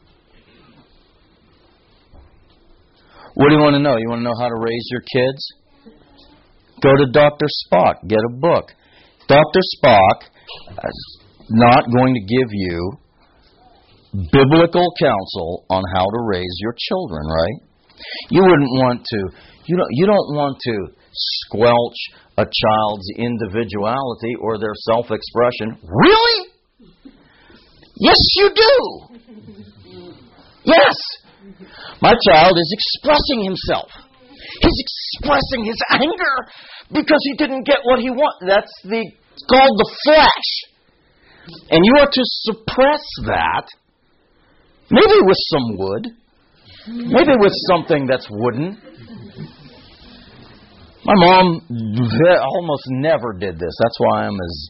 What do you want to know? You want to know how to raise your kids? Go to Dr. Spock. Get a book. Dr. Spock is not going to give you biblical counsel on how to raise your children, right? You wouldn't want to. You don't want to squelch a child's individuality or their self-expression. Really? Yes, you do. Yes. My child is expressing himself. He's expressing his anger because he didn't get what he wanted. That's called the flesh. And you are to suppress that, maybe with some wood, maybe with something that's wooden. My mom almost never did this. That's why I'm as,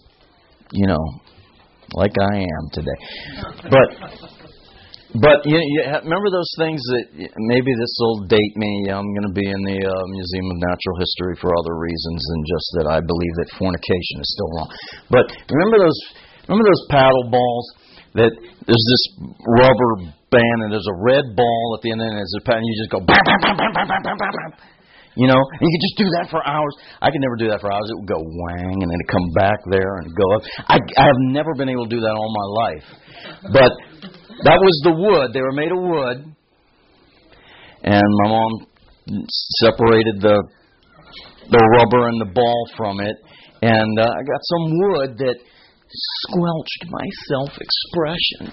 like I am today. But you remember those things that, maybe this will date me. I'm going to be in the Museum of Natural History for other reasons than just that I believe that fornication is still wrong. But remember those paddle balls that there's this rubber band and there's a red ball at the end and there's a pad and you just go bam, bam, bam, bam, bam, bam, bam, bam, bam. And you could just do that for hours. I could never do that for hours. It would go whang and then it'd come back there and go up. I have never been able to do that all my life. But that was the wood. They were made of wood. And my mom separated the rubber and the ball from it. And I got some wood that squelched my self-expression.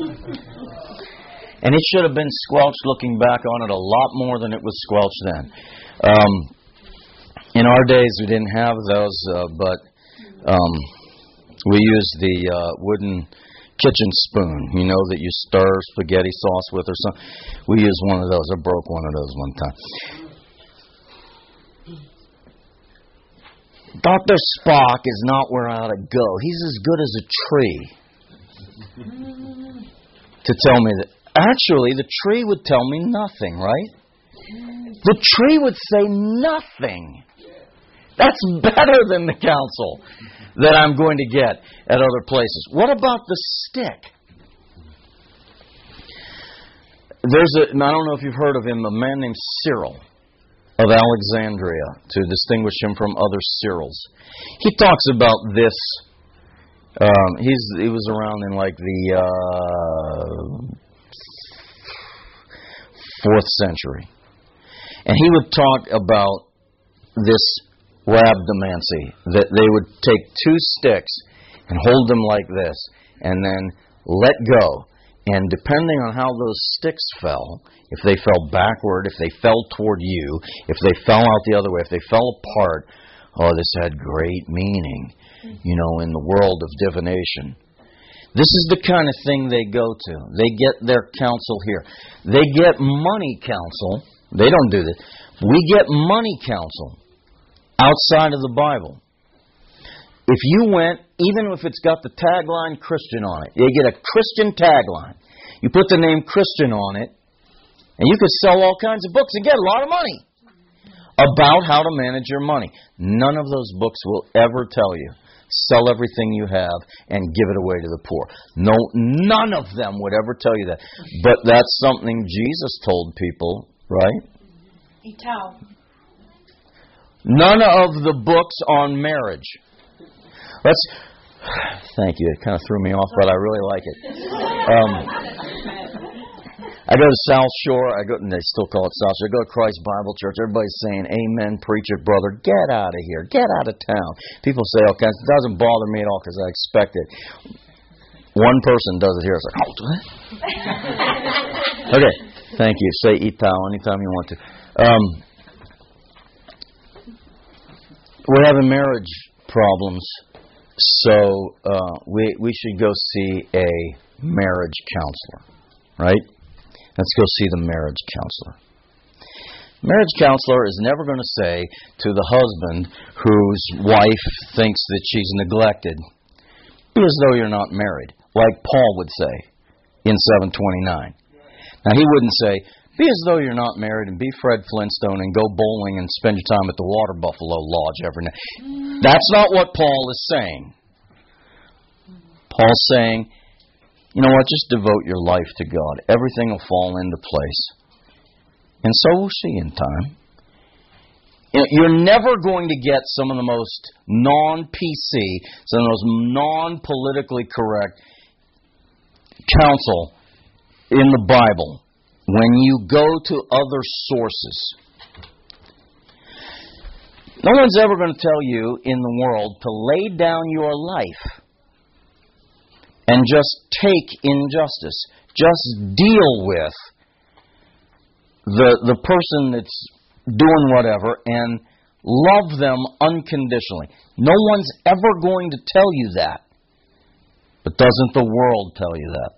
And it should have been squelched looking back on it a lot more than it was squelched then. In our days, we didn't have those, but we used the wooden kitchen spoon, that you stir spaghetti sauce with or something. We used one of those. I broke one of those one time. Dr. Spock is not where I ought to go. He's as good as a tree to tell me that. Actually, the tree would tell me nothing, right? The tree would say nothing. That's better than the counsel that I'm going to get at other places. What about the stick? I don't know if you've heard of him, a man named Cyril of Alexandria, to distinguish him from other Cyrils. He talks about this. He was around in like the 4th century. And he would talk about this rhabdomancy, that they would take 2 sticks and hold them like this, and then let go. And depending on how those sticks fell, if they fell backward, if they fell toward you, if they fell out the other way, if they fell apart, this had great meaning, in the world of divination. This is the kind of thing they go to. They get their counsel here. They get money counsel. They don't do this. We get money counsel outside of the Bible. If you went, even if it's got the tagline Christian on it, you get a Christian tagline. You put the name Christian on it, and you could sell all kinds of books and get a lot of money about how to manage your money. None of those books will ever tell you, sell everything you have and give it away to the poor. No, none of them would ever tell you that. But that's something Jesus told people, right? None of the books on marriage. Thank you. It kind of threw me off, but I really like it. I go to South Shore. And they still call it South Shore. I go to Christ Bible Church. Everybody's saying, "Amen, preach it, brother. Get out of here. Get out of town." People say all kinds. It doesn't bother me at all because I expect it. One person does it here. It's like, okay, thank you. Say "itao" anytime you want to. We're having marriage problems, so we should go see a marriage counselor, right? Let's go see the marriage counselor. Marriage counselor is never going to say to the husband whose wife thinks that she's neglected, be as though you're not married, like Paul would say in 729. Now, he wouldn't say, be as though you're not married and be Fred Flintstone and go bowling and spend your time at the Water Buffalo Lodge every night. That's not what Paul is saying. Paul's saying, you know what, just devote your life to God. Everything will fall into place. And so we'll see in time. You're never going to get some of the most non-PC, some of the most non-politically correct counsel in the Bible when you go to other sources. No one's ever going to tell you in the world to lay down your life and just take injustice. Just deal with the person that's doing whatever and love them unconditionally. No one's ever going to tell you that. But doesn't the world tell you that?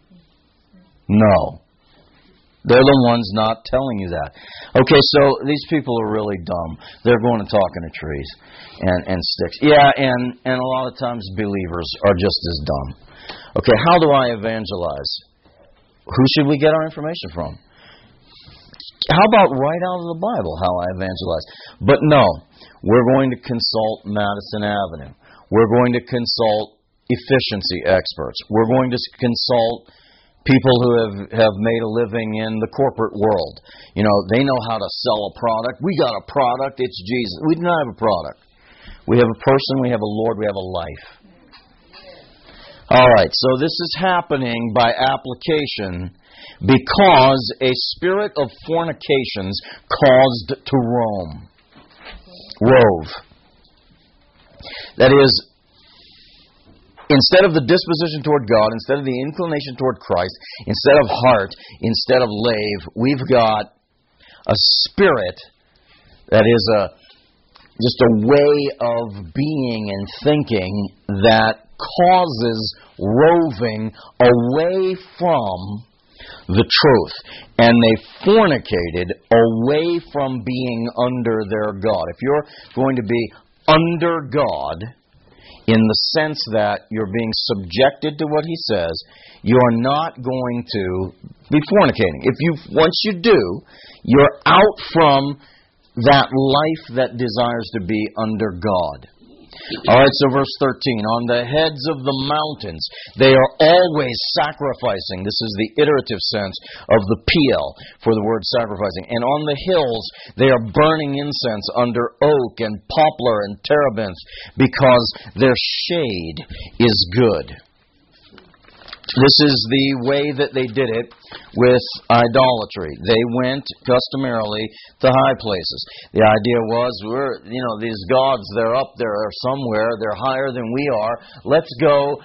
No. They're the ones not telling you that. Okay, so these people are really dumb. They're going to talking to trees and sticks. Yeah, and a lot of times believers are just as dumb. Okay, how do I evangelize? Who should we get our information from? How about right out of the Bible, how I evangelize? But no, we're going to consult Madison Avenue. We're going to consult efficiency experts. We're going to consult people who have made a living in the corporate world. You know, they know how to sell a product. We got a product, it's Jesus. We do not have a product. We have a person, we have a Lord, we have a life. All right, so this is happening by application because a spirit of fornications caused to rove. That is, instead of the disposition toward God, instead of the inclination toward Christ, instead of heart, instead of lave, we've got a spirit that is just a way of being and thinking that causes roving away from the truth. And they fornicated away from being under their God. If you're going to be under God, in the sense that you're being subjected to what He says, you're not going to be fornicating. Once you do, you're out from that life that desires to be under God. All right, so verse 13. On the heads of the mountains, they are always sacrificing. This is the iterative sense of the PL for the word sacrificing. And on the hills, they are burning incense under oak and poplar and terebinth, because their shade is good. This is the way that they did it with idolatry. They went customarily to high places. The idea was, these gods, they're up there somewhere, they're higher than we are. Let's go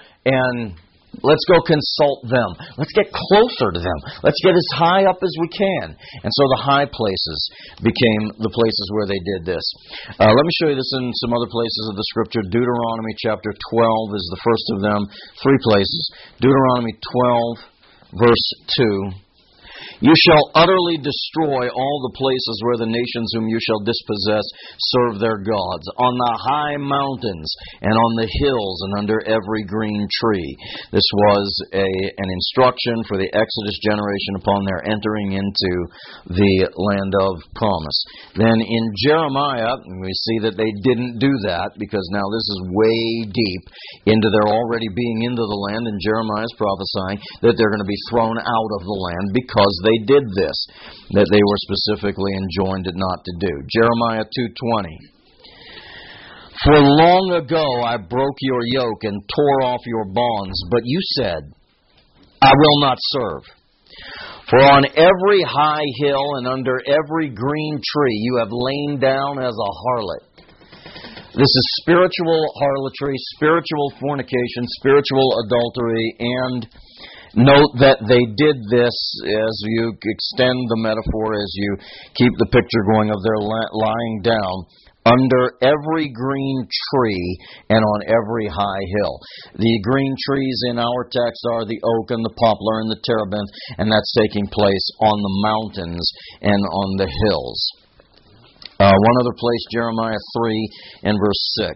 consult them. Let's get closer to them. Let's get as high up as we can. And so the high places became the places where they did this. Let me show you this in some other places of the Scripture. Deuteronomy chapter 12 is the first of them. 3 places. Deuteronomy 12, verse 2. You shall utterly destroy all the places where the nations whom you shall dispossess serve their gods, on the high mountains and on the hills and under every green tree. This was an instruction for the Exodus generation upon their entering into the land of promise. Then in Jeremiah, we see that they didn't do that, because now this is way deep into their already being into the land, and Jeremiah is prophesying that they're going to be thrown out of the land because they did this, that they were specifically enjoined not to do. Jeremiah 2:20. For long ago I broke your yoke and tore off your bonds, but you said, I will not serve. For on every high hill and under every green tree you have lain down as a harlot. This is spiritual harlotry, spiritual fornication, spiritual adultery, and note that they did this, as you extend the metaphor, as you keep the picture going of their lying down, under every green tree and on every high hill. The green trees in our text are the oak and the poplar and the terebinth, and that's taking place on the mountains and on the hills. One other place, Jeremiah 3 and verse 6.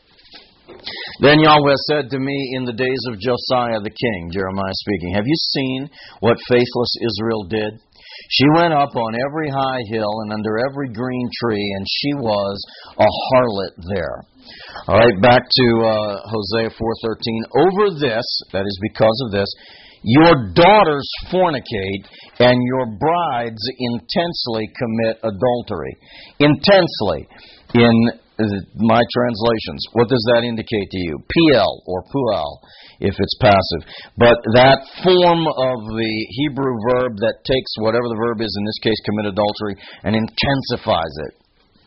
Then Yahweh said to me in the days of Josiah the king, Jeremiah speaking, have you seen what faithless Israel did? She went up on every high hill and under every green tree, and she was a harlot there. All right, back to Hosea 4:13. Over this, that is because of this, your daughters fornicate, and your brides intensely commit adultery. Intensely, in my translations. What does that indicate to you? PL or pual, if it's passive. But that form of the Hebrew verb that takes whatever the verb is, in this case commit adultery, and intensifies it.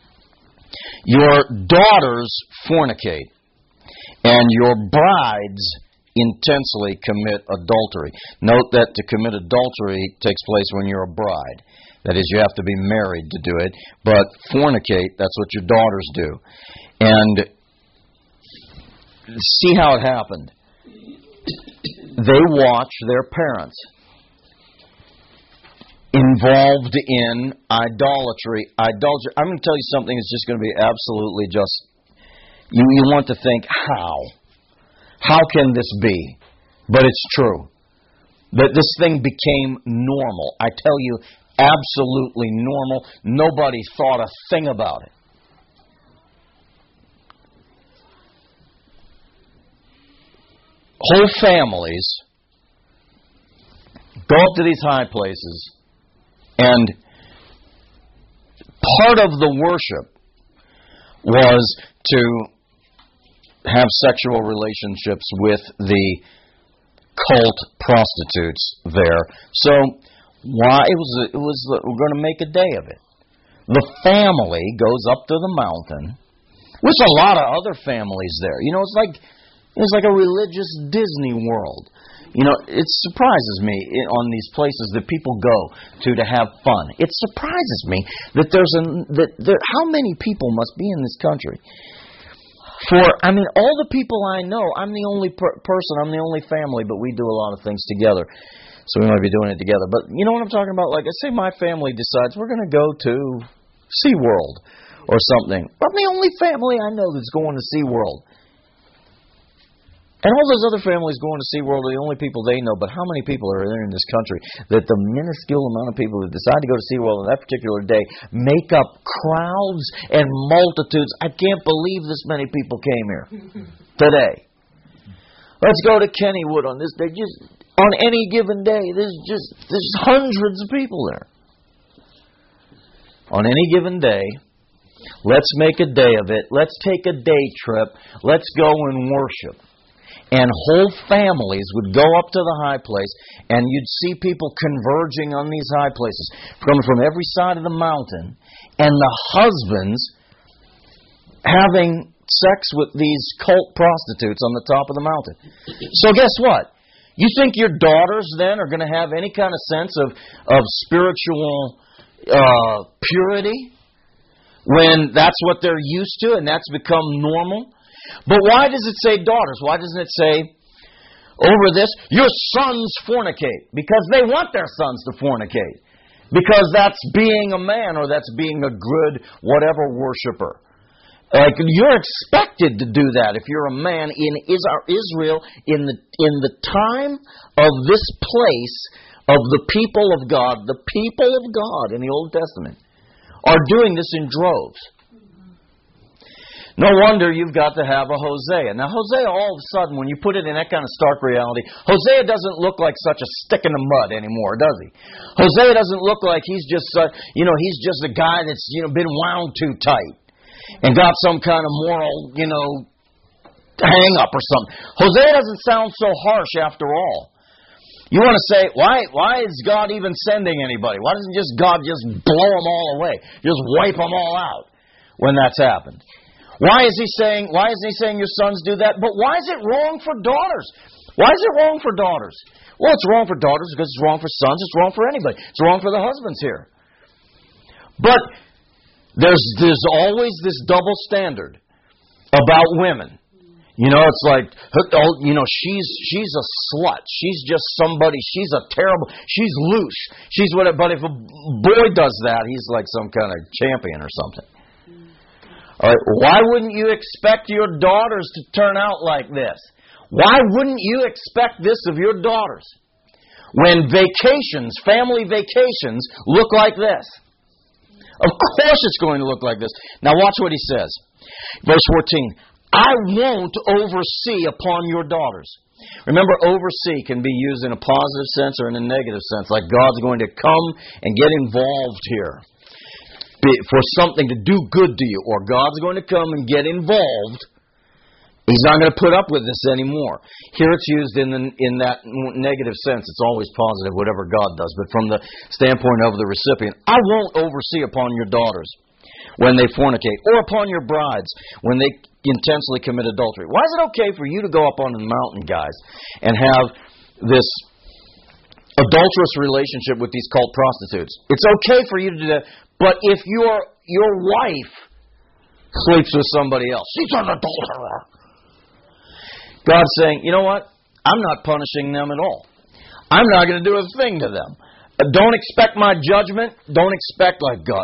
Your daughters fornicate, and your brides intensely commit adultery. Note that to commit adultery takes place when you're a bride. That is, you have to be married to do it. But fornicate, that's what your daughters do. And see how it happened. They watch their parents involved in idolatry. Idolatry. I'm going to tell you something that's just going to be absolutely just... You want to think, how? How can this be? But it's true. That this thing became normal. I tell you, absolutely normal. Nobody thought a thing about it. Whole families go up to these high places, and part of the worship was to have sexual relationships with the cult prostitutes there. So why it was we're going to make a day of it. The family goes up to the mountain with a lot of other families there. You know, it's like a religious Disney World. You know, it surprises me on these places that people go to have fun. It surprises me that how many people must be in this country. All the people I know, I'm the only person, I'm the only family, but we do a lot of things together. So we might be doing it together. But you know what I'm talking about? Like, I say my family decides we're going to go to SeaWorld or something. I'm the only family I know that's going to SeaWorld. And all those other families going to SeaWorld are the only people they know. But how many people are there in this country that the minuscule amount of people that decide to go to SeaWorld on that particular day make up crowds and multitudes? I can't believe this many people came here today. Let's go to Kennywood on this day. Just on any given day, there's hundreds of people there. On any given day, let's make a day of it. Let's take a day trip. Let's go and worship. And whole families would go up to the high place, and you'd see people converging on these high places, coming from every side of the mountain, and the husbands having sex with these cult prostitutes on the top of the mountain. So guess what? You think your daughters then are going to have any kind of sense of spiritual purity when that's what they're used to and that's become normal? But why does it say daughters? Why doesn't it say over this, your sons fornicate? Because they want their sons to fornicate. Because that's being a man or that's being a good whatever worshiper. Like, you're expected to do that if you're a man in Israel in the time of this place of the people of God. The people of God in the Old Testament are doing this in droves. No wonder you've got to have a Hosea. Now, Hosea, all of a sudden, when you put it in that kind of stark reality, Hosea doesn't look like such a stick in the mud anymore, does he? Hosea doesn't look like he's just, he's just a guy that's, been wound too tight and got some kind of moral, hang-up or something. Hosea doesn't sound so harsh after all. You want to say, why is God even sending anybody? Why doesn't God just blow them all away? Just wipe them all out when that's happened? Why isn't he saying your sons do that? But why is it wrong for daughters? Why is it wrong for daughters? Well, it's wrong for daughters because it's wrong for sons. It's wrong for anybody. It's wrong for the husbands here. But there's always this double standard about women. It's like, she's a slut. She's just somebody. She's she's loose. She's what. But if a boy does that, he's like some kind of champion or something. All right, why wouldn't you expect your daughters to turn out like this? Why wouldn't you expect this of your daughters? When family vacations, look like this. Of course it's going to look like this. Now watch what he says. Verse 14, I won't oversee upon your daughters. Remember, oversee can be used in a positive sense or in a negative sense, like God's going to come and get involved here for something to do good to you, or God's going to come and get involved. He's not going to put up with this anymore. Here it's used in that negative sense. It's always positive, whatever God does. But from the standpoint of the recipient, I won't oversee upon your daughters when they fornicate, or upon your brides when they intensely commit adultery. Why is it okay for you to go up on the mountain, guys, and have this adulterous relationship with these cult prostitutes? It's okay for you to do that. But if your wife sleeps with somebody else, she's an adulterer. God's saying, you know what? I'm not punishing them at all. I'm not going to do a thing to them. Don't expect my judgment. Don't expect like God.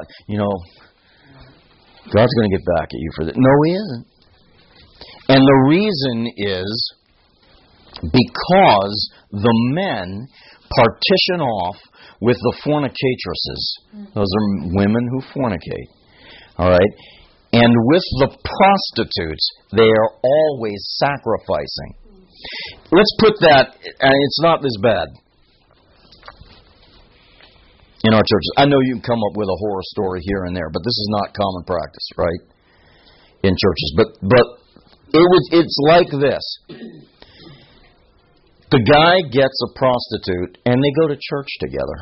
God's going to get back at you for that. No, He isn't. And the reason is because the men partition off with the fornicatresses. Those are women who fornicate. All right? And with the prostitutes, they are always sacrificing. Let's put that, and it's not this bad in our churches. I know you can come up with a horror story here and there, but this is not common practice, right? In churches. But it's like this. The guy gets a prostitute, and they go to church together.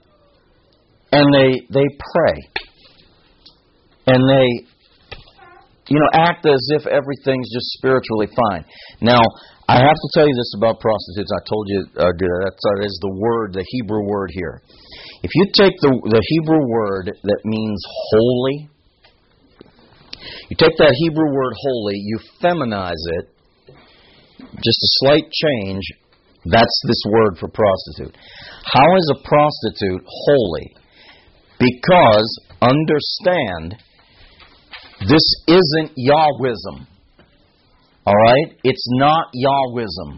And they pray. And act as if everything's just spiritually fine. Now, I have to tell you this about prostitutes. I told you that is the word, the Hebrew word here. If you take the Hebrew word that means holy, you take that Hebrew word holy, you feminize it, just a slight change, that's this word for prostitute. How is a prostitute holy? Because, understand, this isn't Yahwism. Alright? It's not Yahwism.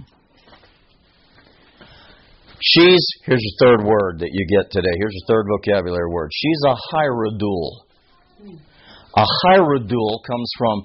Here's your third word that you get today. Here's your third vocabulary word. She's a hierodule. A hierodule comes from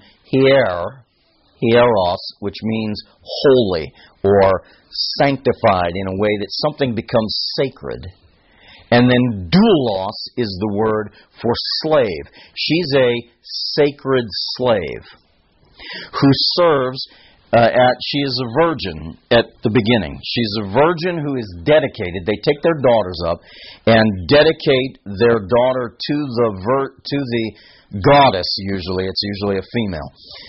hieros, which means holy or sanctified in a way that something becomes sacred. And then doulos is the word for slave. She's a sacred slave who serves she is a virgin at the beginning. She's a virgin who is dedicated. They take their daughters up and dedicate their daughter to the goddess, usually. It's usually a female,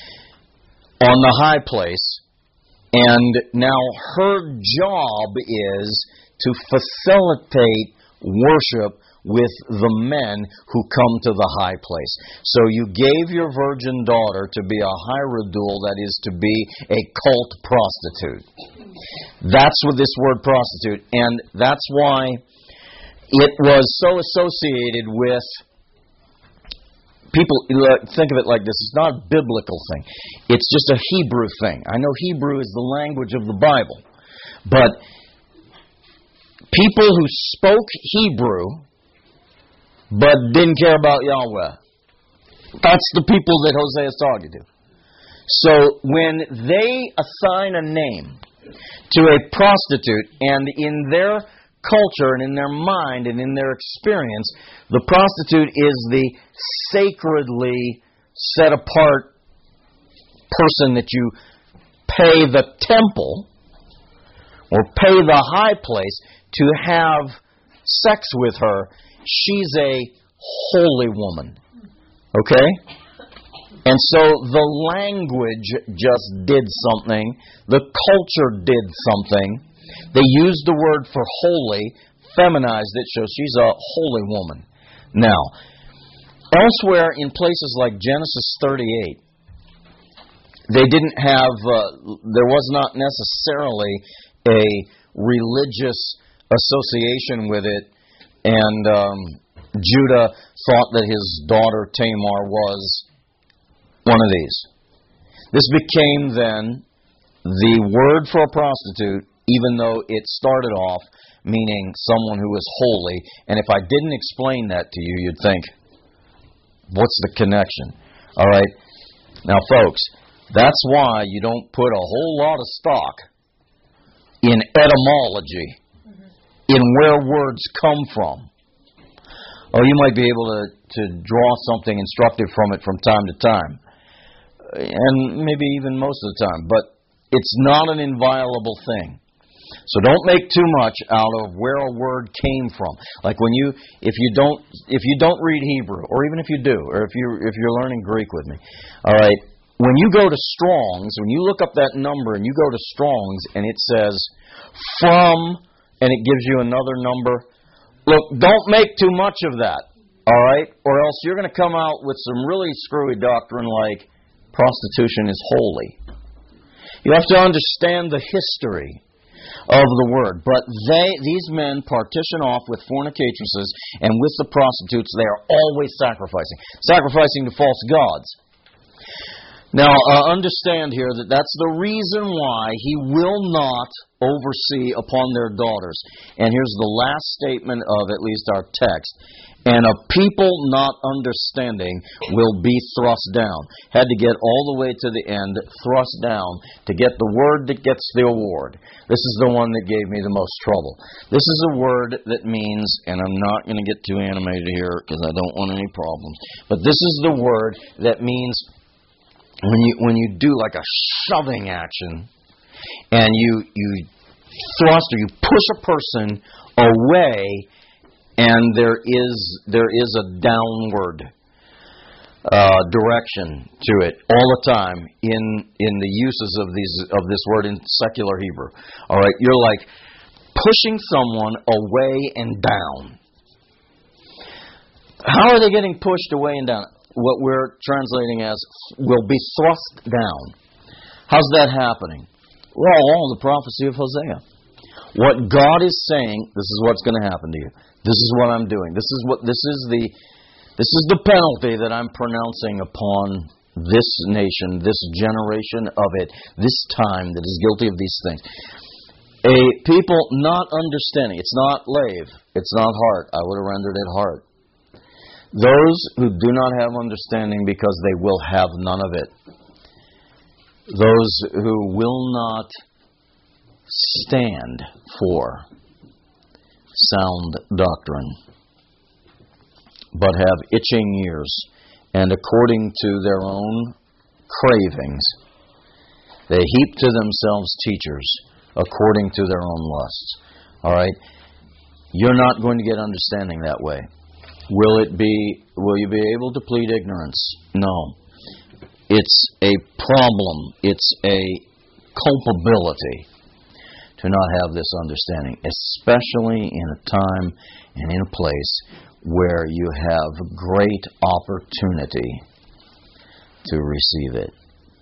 on the high place. And now her job is to facilitate worship with the men who come to the high place. So you gave your virgin daughter to be a hierodule, that is to be a cult prostitute. That's what this word prostitute, and that's why it was so associated with people. Think of it like this. It's not a biblical thing. It's just a Hebrew thing. I know Hebrew is the language of the Bible, but people who spoke Hebrew but didn't care about Yahweh, that's the people that Hosea is talking to. So when they assign a name to a prostitute, and in their culture and in their mind and in their experience, the prostitute is the sacredly set apart person that you pay the temple or pay the high place to have sex with her. She's a holy woman. Okay? And so the language just did something. The culture did something. They used the word for holy, feminized it, so she's a holy woman. Now, elsewhere in places like Genesis 38, they didn't have, there was not necessarily a religious association with it, and Judah thought that his daughter Tamar was one of these. This became then the word for a prostitute, even though it started off meaning someone who is holy. And if I didn't explain that to you, you'd think, what's the connection? All right. Now, folks, that's why you don't put a whole lot of stock in etymology, in where words come from. Oh, you might be able to draw something instructive from it from time to time, and maybe even most of the time, but it's not an inviolable thing. So don't make too much out of where a word came from. Like if you don't read Hebrew, or even if you do, or if you're learning Greek with me, all right. When you go to Strong's, when you look up that number and you go to Strong's and it says from, and it gives you another number, look, don't make too much of that, all right? Or else you're going to come out with some really screwy doctrine like prostitution is holy. You have to understand the history of the word. But these men partition off with fornicatresses and with the prostitutes. They are always sacrificing to false gods. Now, understand here that that's the reason why he will not oversee upon their daughters. And here's the last statement of at least our text. And a people not understanding will be thrust down. Had to get all the way to the end, thrust down, to get the word that gets the award. This is the one that gave me the most trouble. This is a word that means, and I'm not going to get too animated here because I don't want any problems, but this is the word that means when you do like a shoving action and you thrust or you push a person away, and there is a downward direction to it all the time in the uses of this word in secular Hebrew. All right, you're like pushing someone away and down. How are they getting pushed away and down? What we're translating as will be thrust down. How's that happening? Well, all the prophecy of Hosea. What God is saying, this is what's going to happen to you. This is what I'm doing. This is the penalty that I'm pronouncing upon this nation, this generation of it, this time that is guilty of these things. A people not understanding. It's not lave. It's not heart. I would have rendered it heart. Those who do not have understanding because they will have none of it. Those who will not stand for sound doctrine, but have itching ears, and according to their own cravings, they heap to themselves teachers according to their own lusts. All right? You're not going to get understanding that way. Will you be able to plead ignorance? No. It's a problem. It's a culpability to not have this understanding, especially in a time and in a place where you have great opportunity to receive it.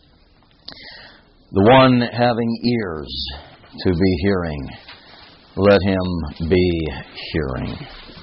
The one having ears to be hearing, let him be hearing.